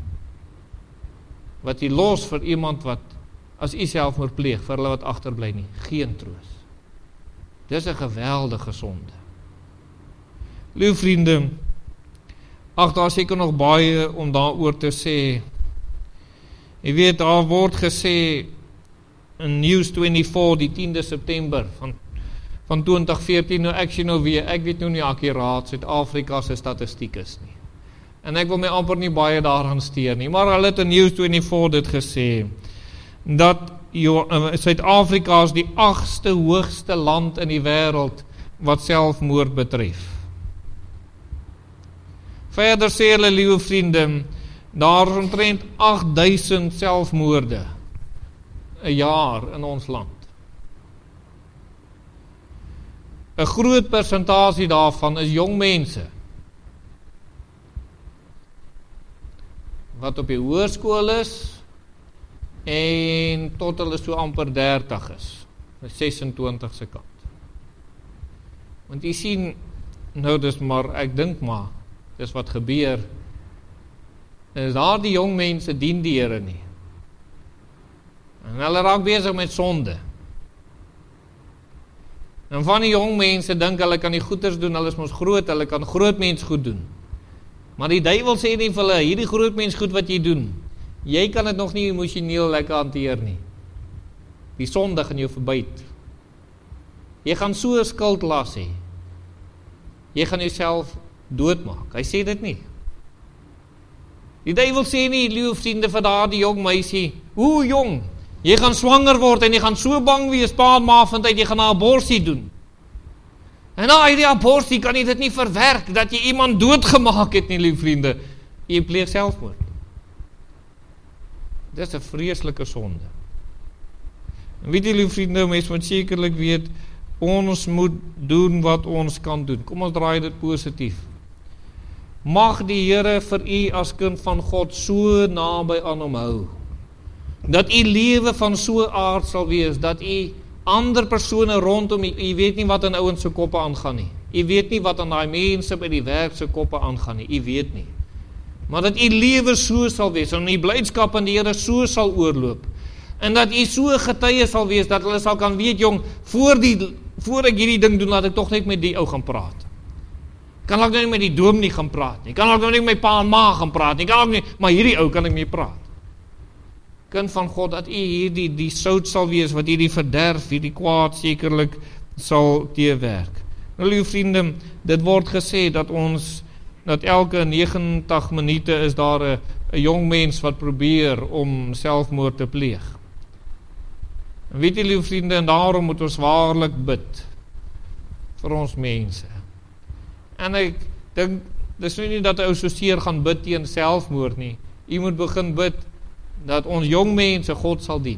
wat jy los vir iemand wat, as u selfmoord pleeg, vir hulle wat agterbly nie, geen troos. Dis 'n geweldige sonde. Liewe vriende, ag, daar seker nog baie om daaroor te sê. Jy weet, daar word gesê in News vyf-en-twintig die tiende September van van twintig veertien, nou ek sien nou weer, ek weet nou nie akkuraat Suid-Afrika se statistiek is nie. En ek wil my amper nie baie daaraan steur nie, maar hulle het in News vyf-en-twintig dit gesê, dat Suid-Afrika is die agste hoogste land in die wêreld wat selfmoord betref. Verder sê hulle, liewe vriende, daar is omtrent agt duisend selfmoorde 'n jaar in ons land. 'n Groot persentasie daarvan is jong mense wat op die hoërskool is en tot hulle so amper dertig is, ses en twintig se kant. Want jy sien, nou dis maar, ek dink maar, dis wat gebeur, is daar die jong mense dien die Here nie. En hulle raak besig met sonde. En van die jong mense dink hulle kan die goeders doen, hulle is mos groot, hulle kan groot mens goed doen. Maar die duiwel sê nie vir hulle, hierdie groot mens goed wat jy doen, jy kan dit nog nie emosioneel lekker hanteer nie. Die sonde gaan jou verbyt. Jy gaan so 'n skuldlas hê. Jy gaan jouself doodmaak. Hy sê dit nie. Die duiwel sê nie, liewe vriende, vir daardie jong meisie, hoe jong, jy gaan swanger word en jy gaan so bang wees, pa en ma vind uit, jy gaan 'n abortus doen. En na hierdie abortus kan jy dit nie verwerk, dat jy iemand doodgemaak het nie, lieve vriende. Jy pleeg selfmoord. Dit is 'n vreeslike sonde. En weet jy, lieve vriende, mens moet sekerlik weet, ons moet doen wat ons kan doen. Kom ons draai dit positief. Mag die Here vir u as kind van God so naby aan hom hou, dat u lewe van so aard sal wees, dat u ander persone rondom u, u weet nie wat in ouens se koppe aangaan nie. U weet nie wat aan daai mense by die werk se koppe aangaan nie. U weet nie. Maar dat u lewe so sal wees, en u blydskap aan die Here so sal oorloop, en dat u so getuie sal wees, dat hulle sal kan weet, jong, voor, die, voor ek hierdie ding doen, laat ek toch net met die ou gaan praat. Kan ek nou nie met die dominee gaan praat nie, kan ek nou nie met my pa en ma gaan praat nie, kan ek nie, maar hierdie ou kan ek mee praat. Kind van God, dat u hierdie die sout sal wees, wat hierdie verderf, hierdie kwaad sekerlik sal teewerk. Nou, lieve vriende, dit word gesê dat ons, dat elke negentig minute is daar 'n jong mens wat probeer om selfmoord te pleeg. En weet jy, lieve vriende, en daarom moet ons waarlik bid vir ons mense. En ek dink, dis nie dat ou so seer gaan bid teen selfmoord nie. U moet begin bid dat ons jong mense God sal dien.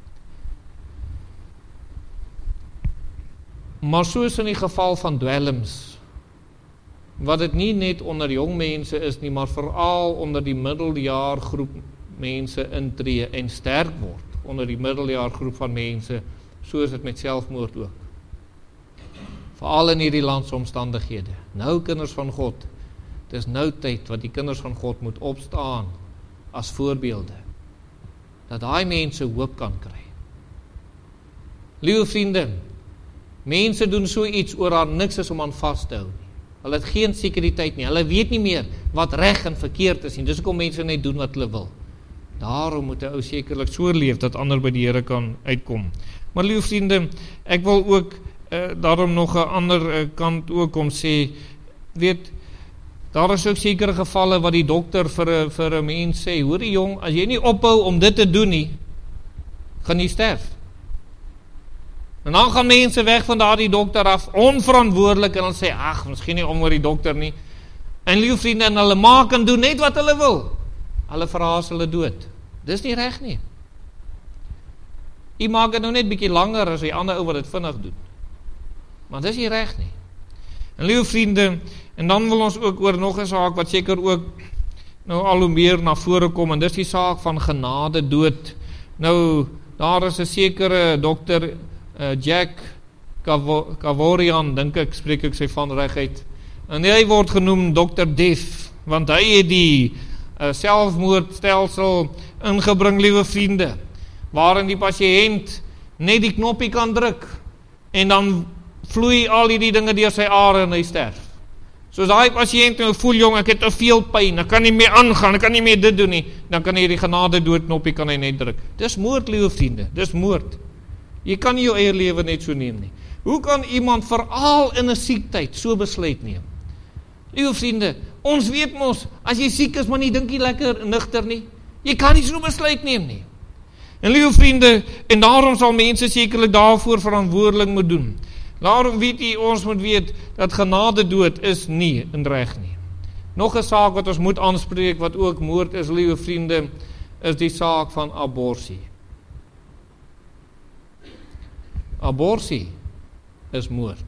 Maar soos in die geval van dwelms, wat dit nie net onder jong mense is nie, maar veral onder die middeljaargroep mense intree en sterk word onder die middeljaargroep van mense, soos dit met selfmoord ook. Veral in hierdie landse omstandighede. Nou, kinders van God, dit is nou tyd wat die kinders van God moet opstaan as voorbeelde, dat daai mense hoop kan kry. Liewe vriende, mense doen so iets oor haar niks is om aan vas te hou nie. Hulle het geen sekuriteit nie, hulle weet nie meer wat reg en verkeerd is nie, dis hoekom mense net doen wat hulle wil. Daarom moet 'n ou sekerlik so leef, dat ander by die Here kan uitkom. Maar liewe vriende, ek wil ook uh, daarom nog 'n ander uh, kant ook om sê, weet, daar is ook sekere gevalle wat die dokter vir 'n vir 'n mens sê, hoor die jong, as jy nie ophou om dit te doen nie, gaan jy sterf. En dan gaan mense weg van daardie dokter af, onverantwoordelik, en dan sê, ag, miskien nie om oor die dokter nie. En lieve vriende, en hulle maak en doen net wat hulle wil. Hulle verhaas hulle dood. Dis nie reg nie. U maak dit nou net bietjie langer as die ander ou wat dit vinnig doen. Maar dis nie reg nie. En lieve vriende, en dan wil ons ook oor nog 'n saak wat seker ook nou al hoe meer na vore kom, en dis die saak van genade dood. Nou, daar is 'n sekere dokter uh, Jack Kavorian, dink ek, spreek ek sy van reg uit. En hy word genoem dokter Deaf, want hy het die uh, selfmoordstelsel ingebring, liewe vriende, waarin die pasiënt net die knoppie kan druk, en dan vloei al die dinge deur sy are en hy sterf. Soos daai pasiënt nou voel, jong, ek het te veel pyn, ek kan nie meer aangaan, ek kan nie meer dit doen nie, dan kan hy die genade dood knoppie kan hy net druk. Dis moord, liewe vriende, dis moord. Jy kan nie jou eie lewe net so neem nie. Hoe kan iemand veral in 'n siektyd so besluit neem? Liewe vriende, ons weet mos, as jy siek is, maar nie dink jy lekker nigter nie, jy kan nie so besluit neem nie. En liewe vriende, en daarom sal mense sekerlik daarvoor verantwoordelik moet doen. Daarom weet jy, ons moet weet, dat genade dood is nie in reg nie. Nog 'n saak wat ons moet aanspreek, wat ook moord is, liewe vriende, is die saak van abortus. Abortus is moord.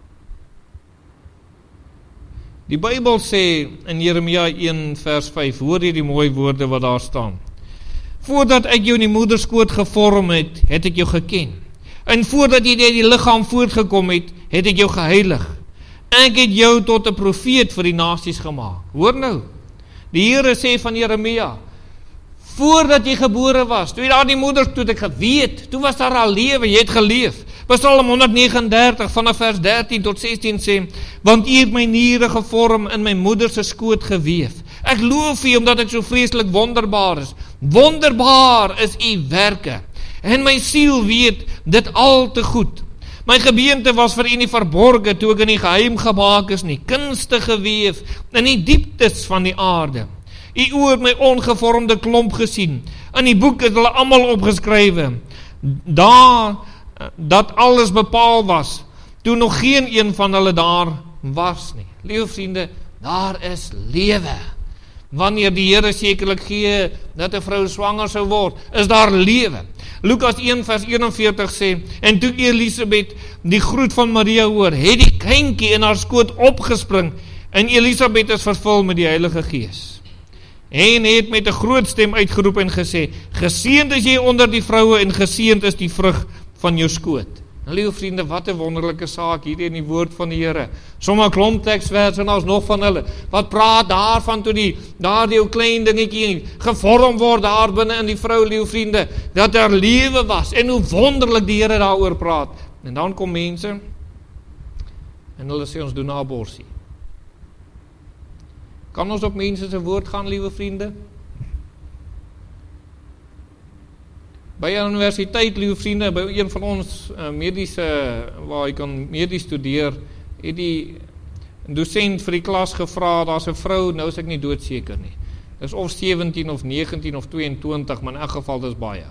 Die Bybel sê in Jeremia een vers vyf, hoor jy die mooi woorde wat daar staan. Voordat ek jou in die moederskoot gevorm het, het ek jou geken. En voordat jy uit die liggaam voortgekom het, het ek jou geheilig. Ek het jou tot 'n profeet vir die nasies gemaak. Hoor nou, die Here sê van Jeremia, voordat jy gebore was, toe jy daar in die moeder, toe het ek geweet, toe was daar al lewe, jy het geleef. Psalm honderd vyf en dertig vanaf vers dertien tot sestien sê, want u het my niere gevorm in my moeder se skoot geweef. Ek loof u omdat ek so vreeslik wonderbaar is. Wonderbaar is u werke. En my siel weet dit al te goed. My gebeente was vir u nie verborge, toe ek in die geheim gemaak is nie, kunstig geweef in die dieptes van die aarde. U oë het my ongevormde klomp gesien. In die boek is hulle almal opgeskrywe. Daar dat alles bepaal was, toe nog geen een van hulle daar was nie. Liewe vriende, daar is lewe. Wanneer die Here sekerlik gee dat 'n vrou swanger sou word, is daar lewe. Lukas een vers eenenveertig sê, en toe Elisabeth die groet van Maria hoor, het die kindjie in haar skoot opgespring, en Elisabeth is vervul met die Heilige Gees. En het met 'n groot stem uitgeroep en gesê, geseënd is jy onder die vroue, en geseënd is die vrug van jou skoot. Nou, liewe vriende, wat 'n wonderlike saak hier in die woord van die Here. Sommige klomp teksverse en ons nog van hulle, wat praat daarvan toe die, daar die ou klein dingetjie gevorm word daar binne in die vrou, liewe vriende, dat daar lewe was, en hoe wonderlik die Here daaroor praat. En dan kom mense, en hulle sê ons doen 'n aborsie. Kan ons op mense se woord gaan, liewe vriende? By 'n universiteit, liewe vriende, by een van ons uh, mediese, waar jy kan medies studeer, het die dosent vir die klas gevra, daar's 'n vrou, nou is ek nie doodseker nie. Dis of sewentien of negentien of tweeëntwintig, maar in elk geval dis baie.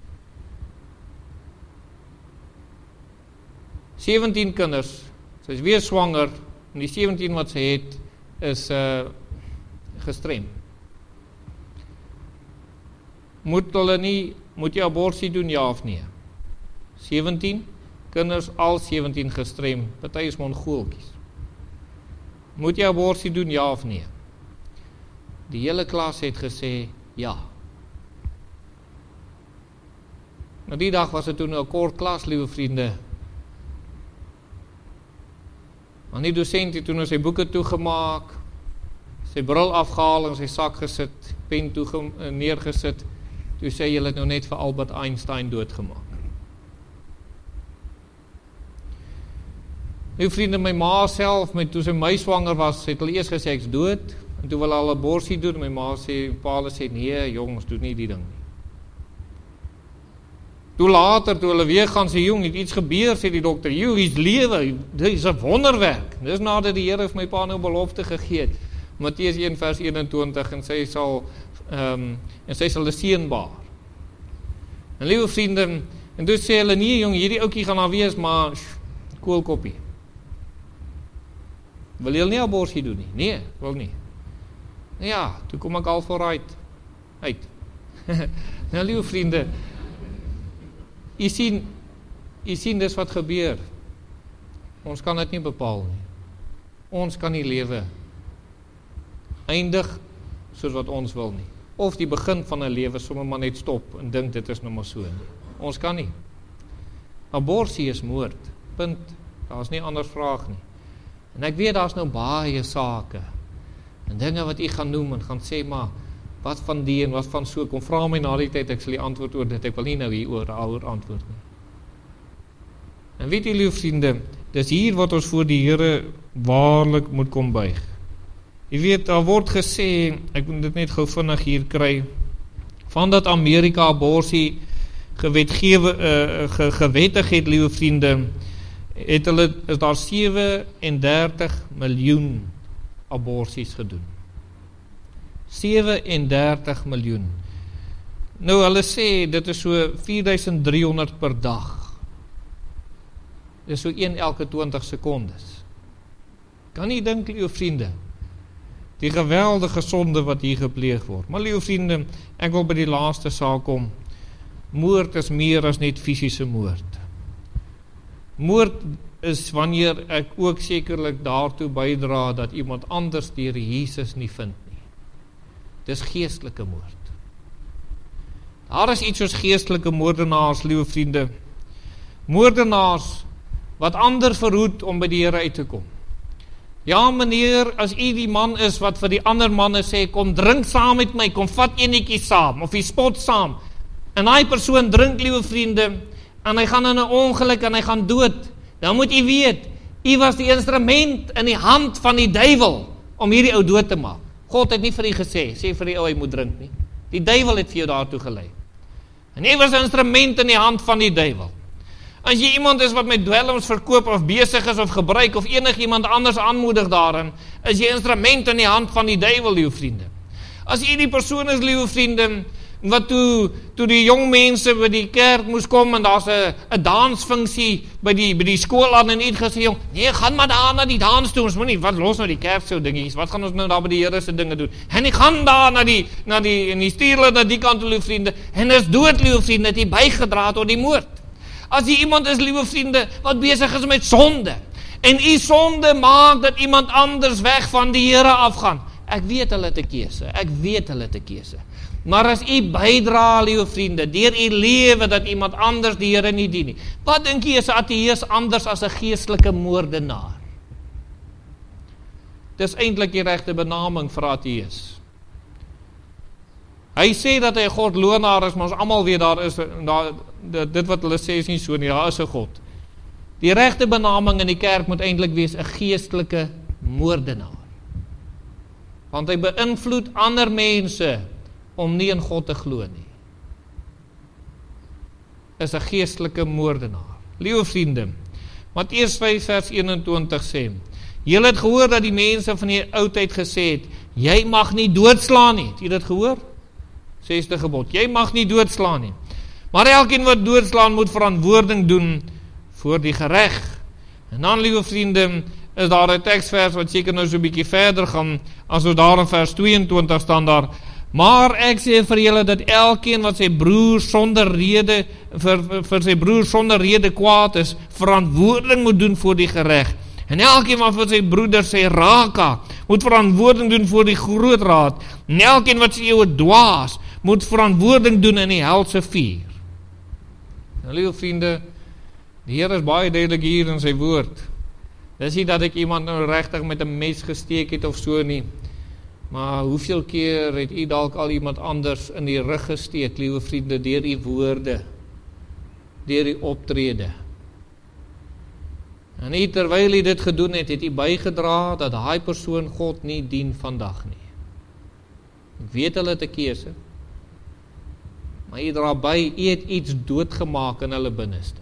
sewentien kinders, sy is weer swanger, en die sewentien wat sy het, is uh, gestrem. Moet hulle nie, moet jy aborsie doen, ja of nee? sewentien kinders, al sewentien gestrem, party is mongooltjies. Moet jy aborsie doen, ja of nee? Die hele klas het gesê, ja. Nou die dag was het toen 'n kort klas, liewe vriende. Maar die dosent het toen sy boeke toegemaak, sy bril afgehaal en sy sak gesit, pen toe neergesit, toe sê jy het nou net vir Albert Einstein doodgemaak. Nou vriende, my ma self, my, toe sy my swanger was, het hulle eers gesê ek's dood, en toe wil hulle aborsie doen, my ma sê, pa hulle sê, nee jongens, doen nie die ding nie. Toe later, toe hulle weer gaan sê, jong, het iets gebeur, sê die dokter, joh, iets lewe, dit is 'n wonderwerk. Dis nadat die Here vir my pa nou belofte gegee het. Matteus een vers eenentwintig, en sy sal, um, en sy sal 'n seun baar. En liewe vriende, en toe sê hulle, nee jong, hierdie ouetjie gaan daar wees, maar koolkoppie. Wil jy nie aborsie doen nie? Nee, wil nie. Ja, toe kom ek al vooruit. Uit. Nou liewe vriende, jy sien, jy sien dis wat gebeur. Ons kan dit nie bepaal nie. Ons kan nie lewe eindig soos wat ons wil nie. Of die begin van 'n lewe sommer maar net stop en dink dit is nou maar so nie. Ons kan nie. Aborsie is moord. Punt. Daar's nie anders vraag nie. En ek weet daar's nou baie sake en dinge wat ek gaan noem en gaan sê, maar wat van die en wat van so, kom vra my na die tyd, ek sal die antwoord oor dit, ek wil nie nou hier oor ouer antwoord nie. En weet jy, lieve vriende, dis hier wat ons voor die Here waarlik moet kom buig. Jy weet, daar word gesê, ek moet dit net gou vinnig hier kry, van dat Amerika aborsie gewetgewe, uh, ge, gewettig het, lieve vriende, het hulle, is daar sewe en dertig miljoen aborsies gedoen. sewe en dertig miljoen. Nou, hulle sê, dit is so vier duisend driehonderd per dag. Dit is so een elke twintig sekondes. Kan nie dink, liewe vriende, die geweldige sonde wat hier gepleeg word. Maar liewe vriende, ek wil by die laaste saak kom. Moord is meer as net fisiese moord. Moord is wanneer ek ook sekerlik daartoe bydra dat iemand anders deur Jesus nie vind nie. Dis geestelike moord. Daar is iets soos geestelike moordenaars, liewe vriende. Moordenaars wat ander verhoed om by die Here uit te kom. Ja meneer, as u die man is wat vir die ander manne sê, kom drink saam met my, kom vat enetjie saam, of jy spot saam, en hy persoon drink, liewe vriende, en hy gaan in 'n ongeluk en hy gaan dood, dan moet u weet, u was die instrument in die hand van die duiwel om hierdie ou dood te maak. God het nie vir u gesê, sê vir die ou hy moet drink nie. Die duiwel het vir jou daartoe gelei. En hy was 'n instrument in die hand van die duiwel. As jy iemand is wat met dwelms verkoop of besig is of gebruik of enig iemand anders aanmoedig daarin, is jy instrument in die hand van die duiwel, liewe vriende. As jy die persoon is, liewe vriende, wat toe, toe die jong mense by die kerk moes kom, en daar's 'n 'n dansfunksie by die, by die skool aan, en iets gesê, jong, nee, gaan maar daar na die dans toe, ons moet nie, wat los nou die kerk so dingetjies, wat gaan ons nou daar by die Here se dinge doen, en ek gaan daar na die, na die, en die stuur hulle na die kant toe, liewe vriende, en is dood, liewe vriende, het hy bygedra tot die moord. As jy iemand is, liewe vriende, wat besig is met sonde, en die sonde maak dat iemand anders weg van die Here afgaan, ek weet hulle te keuse, ek weet hulle te keuse, maar as u bydra, liewe vriende, deur u lewe dat iemand anders die Here nie dien nie, wat dink jy is 'n ateïs anders as 'n geestelike moordenaar? Dis eintlik die regte benaming vir ateïs. Hy sê dat hy 'n godloonaar is, maar ons almal weet daar is, daar, dit wat hulle sê is nie so nie, daar is 'n God. Die regte benaming in die kerk moet eintlik wees 'n geestelike moordenaar. Want hy beïnvloed ander mense om nie in God te glo nie. Is 'n geestelike moordenaar. Liewe vriende, Matteus vyf vers eenentwintig sê, julle het gehoor dat die mense van die oudheid gesê het, jy mag nie doodslaan nie. Het jy dit gehoor? Sesde gebod, jy mag nie doodslaan nie. Maar elkeen wat doodslaan moet verantwoording doen voor die gereg. En dan, liewe vriende, is daar 'n teksvers wat seker nou so 'n bietjie verder gaan, as ons daar in vers tweeëntwintig staan daar, maar ek sê vir julle dat elkeen wat sy broer sonder rede, vir, vir, vir sy broer sonder rede kwaad is, verantwoording moet doen voor die gereg. En elkeen wat vir sy broeder sê raka, moet verantwoording doen voor die groot raad. En elkeen wat sê jou dwaas, moet verantwoording doen in die helse vuur. Nou, liewe vriende, die Here is baie duidelik hier in sy woord. Dis nie dat ek iemand nou regtig met 'n mes gesteek het of so nie, maar hoeveel keer het u dalk al iemand anders in die rug gesteek, liewe vriende, deur u woorde, deur u optrede. En u, terwyl u dit gedoen het, het u bygedra dat daai persoon God nie dien vandag nie. Ek weet hulle te keuse, maar u dra by, u het iets doodgemaak in hulle binneste.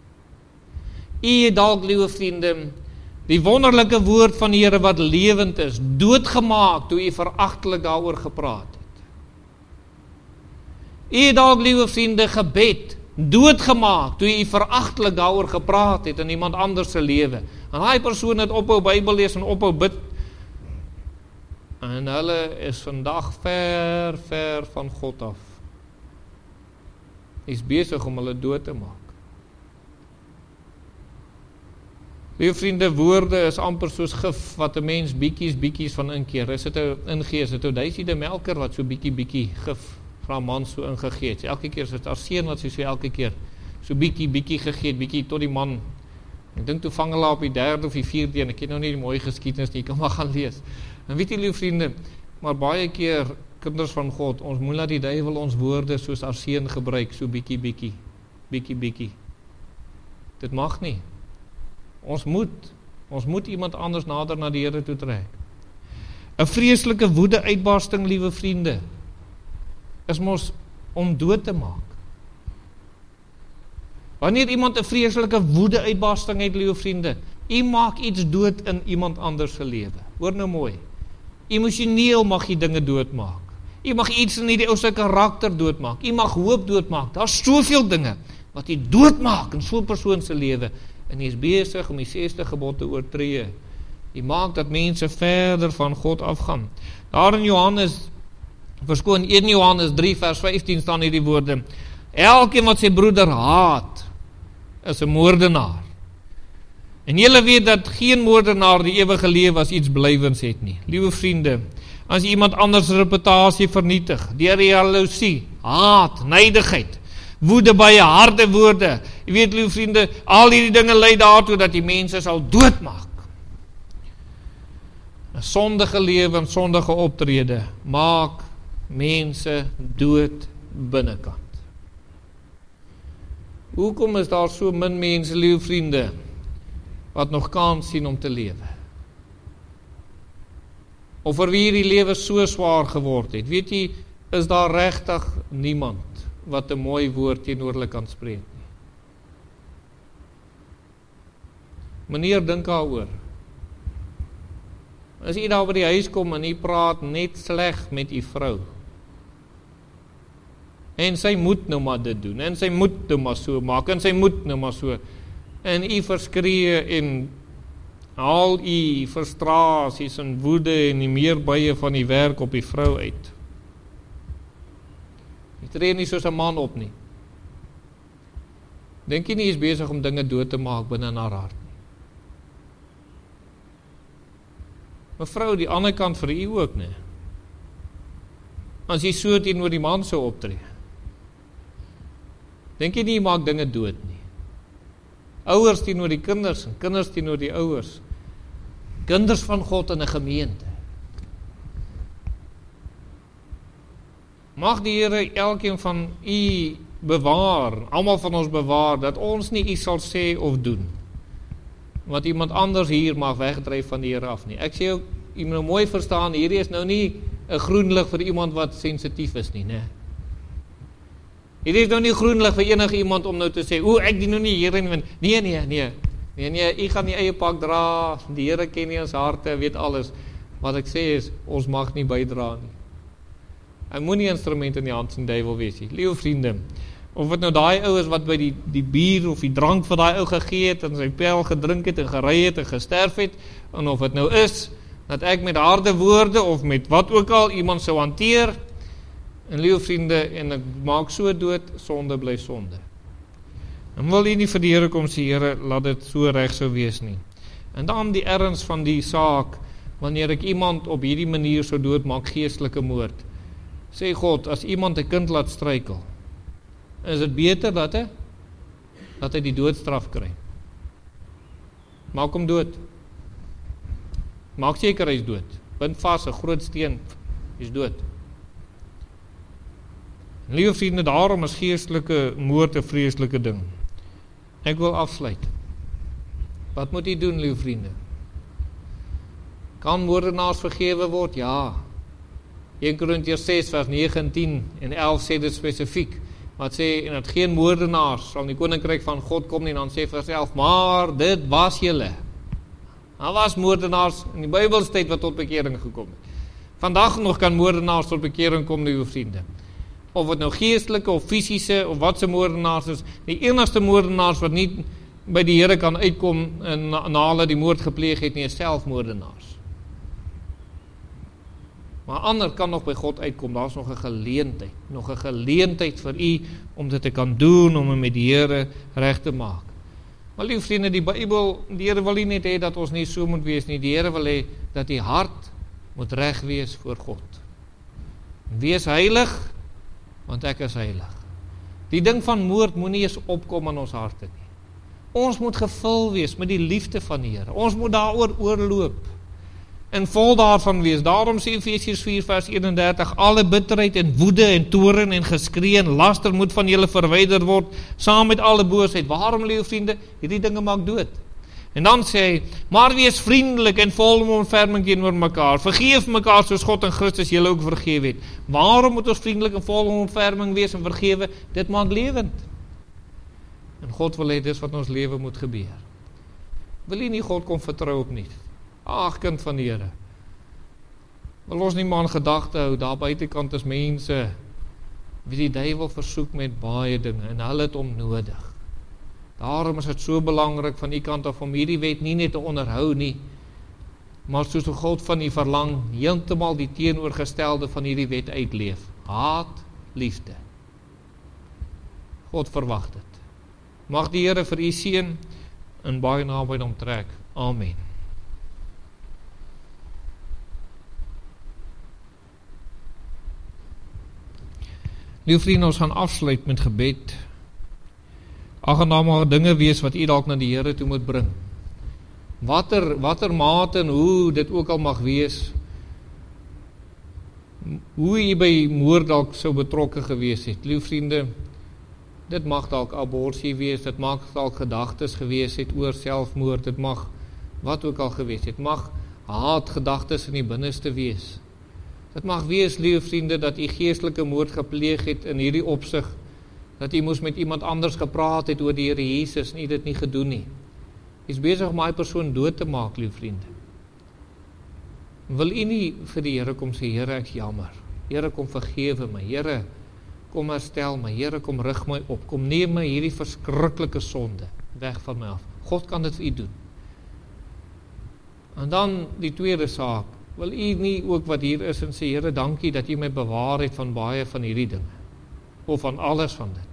U het dalk, liewe vriende, die wonderlike woord van die Here wat lewend is, doodgemaak toe u veragtelik daaroor gepraat het. U het dalk, liewe vriende, gebed doodgemaak toe u veragtelik daaroor gepraat het in iemand anders se lewe. En daai persoon het ophou Bybel lees en ophou bid. En hulle is vandag ver, ver van God af. Hy is besig om hulle dood te maak. Liewe vriende, woorde is amper soos gif wat 'n mens bietjies bietjies van inkeer. Is dit 'n ingee, is dit 'n duisende melker wat so bietjie bietjie gif vir 'n man so ingegee het. Elke keer is dit Arseen wat sy so elke keer so bietjie bietjie gegee het, bietjie tot die man. Ek dink toe vang hulle op die derde of die vierde een. Ek het nou nie die mooi geskiedenis nie, ek kan maar gaan lees. En weet jy, liewe vriende, maar baie keer kinders van God, ons moet laat die duiwel ons woorde soos Arseen gebruik, so bietjie bietjie, bietjie bietjie. Dit mag nie. Ons moet, ons moet iemand anders nader na die Here toe trek. 'n Vreeslike woede uitbarsting, liewe vriende, is mos om dood te maak. Wanneer iemand 'n vreeslike woede uitbarsting het, liewe vriende, u maak iets dood in iemand anders se lewe. Hoor nou mooi. Emosioneel mag jy dinge doodmaak. U mag iets in die ou se karakter doodmaak. U mag hoop doodmaak. Daar's soveel dinge wat u doodmaak in so 'n persoon se lewe. En hy is besig om die sesde gebod te oortree. Hy maak dat mense verder van God afgaan. Daar in Johannes, verskoon eerste Johannes drie vers vyftien staan hierdie woorde: elkeen wat sy broeder haat, is 'n moordenaar. En julle weet dat geen moordenaar die ewige lewe as iets blywends het nie. Liewe vriende, as iemand anders se reputasie vernietig, deur jaloesie, haat, nydigheid, woede by harde woorde. Jy weet, liewe vriende, al hierdie dinge lei daartoe dat die mense sal doodmaak. 'n Sondige lewe en sondige optrede maak mense dood binnekant. Hoekom is daar so min mense, liewe vriende, wat nog kans sien om te lewe? Of vir wie die lewe so swaar geword het? Weet jy, is daar regtig niemand wat 'n mooi woord teenoor hulle kan spreek nie. Meneer, dink daaroor. As jy daar by die huis kom en jy praat net sleg met die vrou, En sy moet nou maar dit doen, en sy moet nou maar so maak, en sy moet nou maar so. En u verskree en al u frustrasies en woede en die meerbye van die werk op die vrou uit. U tree nie soos 'n man op nie. Dink jy nie hy is besig om dinge dood te maak binne in haar hart nie? Mevrou, die ander kant vir u ook nie. As jy so teenoor die man sou optree, dink jy nie jy maak dinge dood nie. Ouers teenoor die kinders en kinders teenoor die ouers. Kinders van God in 'n gemeente. Mag die Here elkeen van u bewaar, almal van ons bewaar, dat ons nie iets sal sê of doen wat iemand anders hier mag wegdryf van die Here af nie. Ek sê ook, jy moet nou mooi verstaan, hierdie is nou nie 'n groen lig vir iemand wat sensitief is nie, né? Hierdie is nou nie groen lig vir enige iemand om nou te sê, o, ek dien nou nie hier in, nee, nee, nee, nee, nee, u gaan die eie pak dra, die Here ken nie ons harte, weet alles. Wat ek sê is, ons mag nie bydra nie. Hy moet nie instrument in die hand van die duiwel wees nie. Liewe vriende, of wat nou daai ou is wat by die, die bier of die drank vir daai ou gegee het, en sy pel gedrink het, en gery het, en gesterf het, en of het nou is, dat ek met harde woorde, of met wat ook al, iemand sou hanteer, en liewe vriende, en ek maak so dood, sonde bly sonde. En wil jy nie vir die Here kom sê, Here, laat dit so reg sou wees nie. En dan die erns van die saak, wanneer ek iemand op hierdie manier sou doodmaak, geestelike moord, sê God, as iemand 'n kind laat struikel, is dit beter dat hy, dat hy die doodstraf kry. Maak hom dood. Maak seker hy is dood. Bind vas 'n groot steen, hy is dood. Liewe vriende, daarom is geestelike moord 'n vreeslike ding. Ek wil afsluit. Wat moet jy doen, liewe vriende? Kan moordenaars vergewe word? Ja. Eerste Korintiërs ses vers nege en tien en elf sê dit spesifiek. Wat sê, en dat geen moordenaars sal in die koninkryk van God kom nie, en dan sê vers elf, maar dit was julle. Daar was moordenaars in die Bybelstyd wat tot bekering gekom het. Vandag nog kan moordenaars tot bekering kom, liewe vriende. Of het nou geestelike of fisiese of wat se moordenaars is, die enigste moordenaars wat nie by die Here kan uitkom en na, na hulle die moord gepleeg het nie, is selfmoordenaars. Maar ander kan nog by God uitkom, daar is nog 'n geleentheid, nog 'n geleentheid vir u om dit te kan doen, om met die Here reg te maak. Maar lieve vriende, die Bybel, die Here wil nie net hê dat ons nie so moet wees nie, die Here wil hê dat die hart moet reg wees voor God. Wees heilig, want ek is heilig. Die ding van moord moet nie eens opkom in ons harte nie. Ons moet gevul wees met die liefde van die Here. Ons moet daaroor oorloop en vol daarvan wees. Daarom sê Efesiërs vier vers eenendertig, alle bitterheid en woede en toorn en geskree en laster moet van julle verwyder word, saam met alle boosheid. Waarom, liewe vriende? Hierdie dinge maak dood. En dan sê hy, maar wees vriendelik en vol om ontferming teenoor mekaar. Vergeef mekaar soos God in Christus julle ook vergewe het. Waarom moet ons vriendelik en vol om ontferming wees en vergewe? Dit maak lewend. En God wil hê dis wat ons lewe moet gebeur. Wil jy nie God kom vertrou op nie? Ag, kind van die Here. Wil ons nie maar in gedagte hou, daar buitekant is mense wie die duiwel versoek met baie dinge en hulle het hom nodig. Daarom is dit so belangrik van die kant af om hierdie wet nie net te onderhou nie, maar soos God van die verlang, heeltemal die teenoorgestelde van hierdie wet uitleef. Haat, liefde. God verwag dit. Mag die Here vir u seën en baie naby hom trek. Amen. Liewe vriende, ons gaan afsluit met gebed. Ag, en daar mag dinge wees wat u dalk na die Here toe moet bring. Watter, watter mate en hoe dit ook al mag wees, hoe u by moord dalk sou betrokke gewees het. Liewe vriende, dit mag dalk abortus wees, dit mag dalk gedagtes gewees het oor selfmoord, dit mag wat ook al gewees het, mag haatgedagtes in die binneste wees. Dit mag wees, liewe vriende, dat u geestelike moord gepleeg het in hierdie opsig, dat u moes met iemand anders gepraat het oor die Here Jesus en u dit nie gedoen nie. U is besig om daai persoon dood te maak, liewe vriende. Wil u nie vir die Here kom sê, Here, ek is jammer. Here, kom vergewe my. Here, Kom herstel my, Here, kom rig my op, kom neem my hierdie verskriklike sonde weg van my af. God kan dit vir u doen. En dan die tweede saak, wil u nie ook wat hier is en sê, Here, dankie dat u my bewaar het van baie van hierdie dinge, of van alles van dit.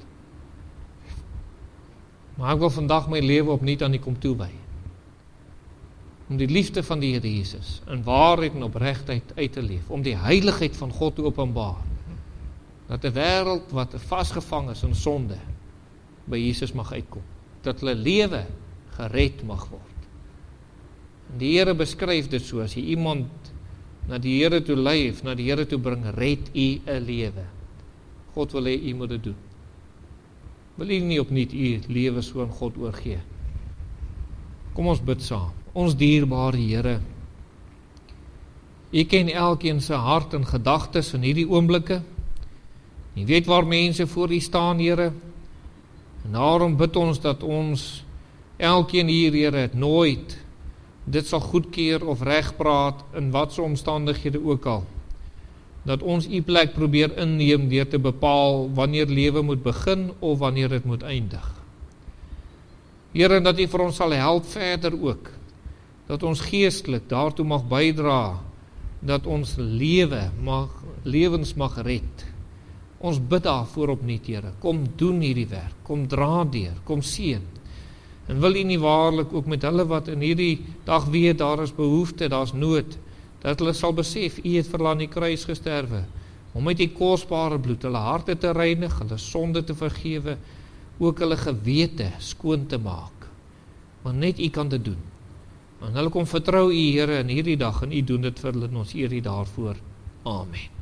Maar ek wil vandag my lewe opnuut aan u kom toewy, om die liefde van die Here Jesus in waarheid en opregtheid uit te leef, om die heiligheid van God te openbaar, dat 'n wêreld wat vasgevang is in sonde by Jesus mag uitkom, dat hulle lewe gered mag word. En die Here beskryf dit so, as jy iemand na die Here toe lei, of na die Here toe bring, red u 'n lewe. God wil hê u moet dit doen. Wil u nie opnuut u lewe so aan God oorgee? Kom ons bid saam. Ons dierbare Here, u ken elkeen se hart en gedagtes in hierdie oomblikke. U weet waar mense voor u staan, Here. En daarom bid ons dat ons elkeen hier, Here, het nooit dit sal goedkeur of regpraat in watse omstandighede ook al. Dat ons u plek probeer inneem deur te bepaal wanneer lewe moet begin of wanneer dit moet eindig. Here, dat u vir ons sal help verder ook, dat ons geestelik daartoe mag bydra, dat ons lewe mag, lewens mag red. Ons bid daarvoor opnuut, Here, kom doen hierdie werk, kom dra deur, kom seën. En wil u nie waarlik ook met hulle wat in hierdie dag weet, daar is behoefte, daar is nood, dat hulle sal besef, u het vir hulle aan die kruis gesterwe, om met die kosbare bloed hulle harte te reinig, hulle sonde te vergewe, ook hulle gewete skoon te maak. Want net u kan dit doen. En hulle kom vertrou u, Here, in hierdie dag, en u doen dit vir hulle, en ons eer u daarvoor. Amen.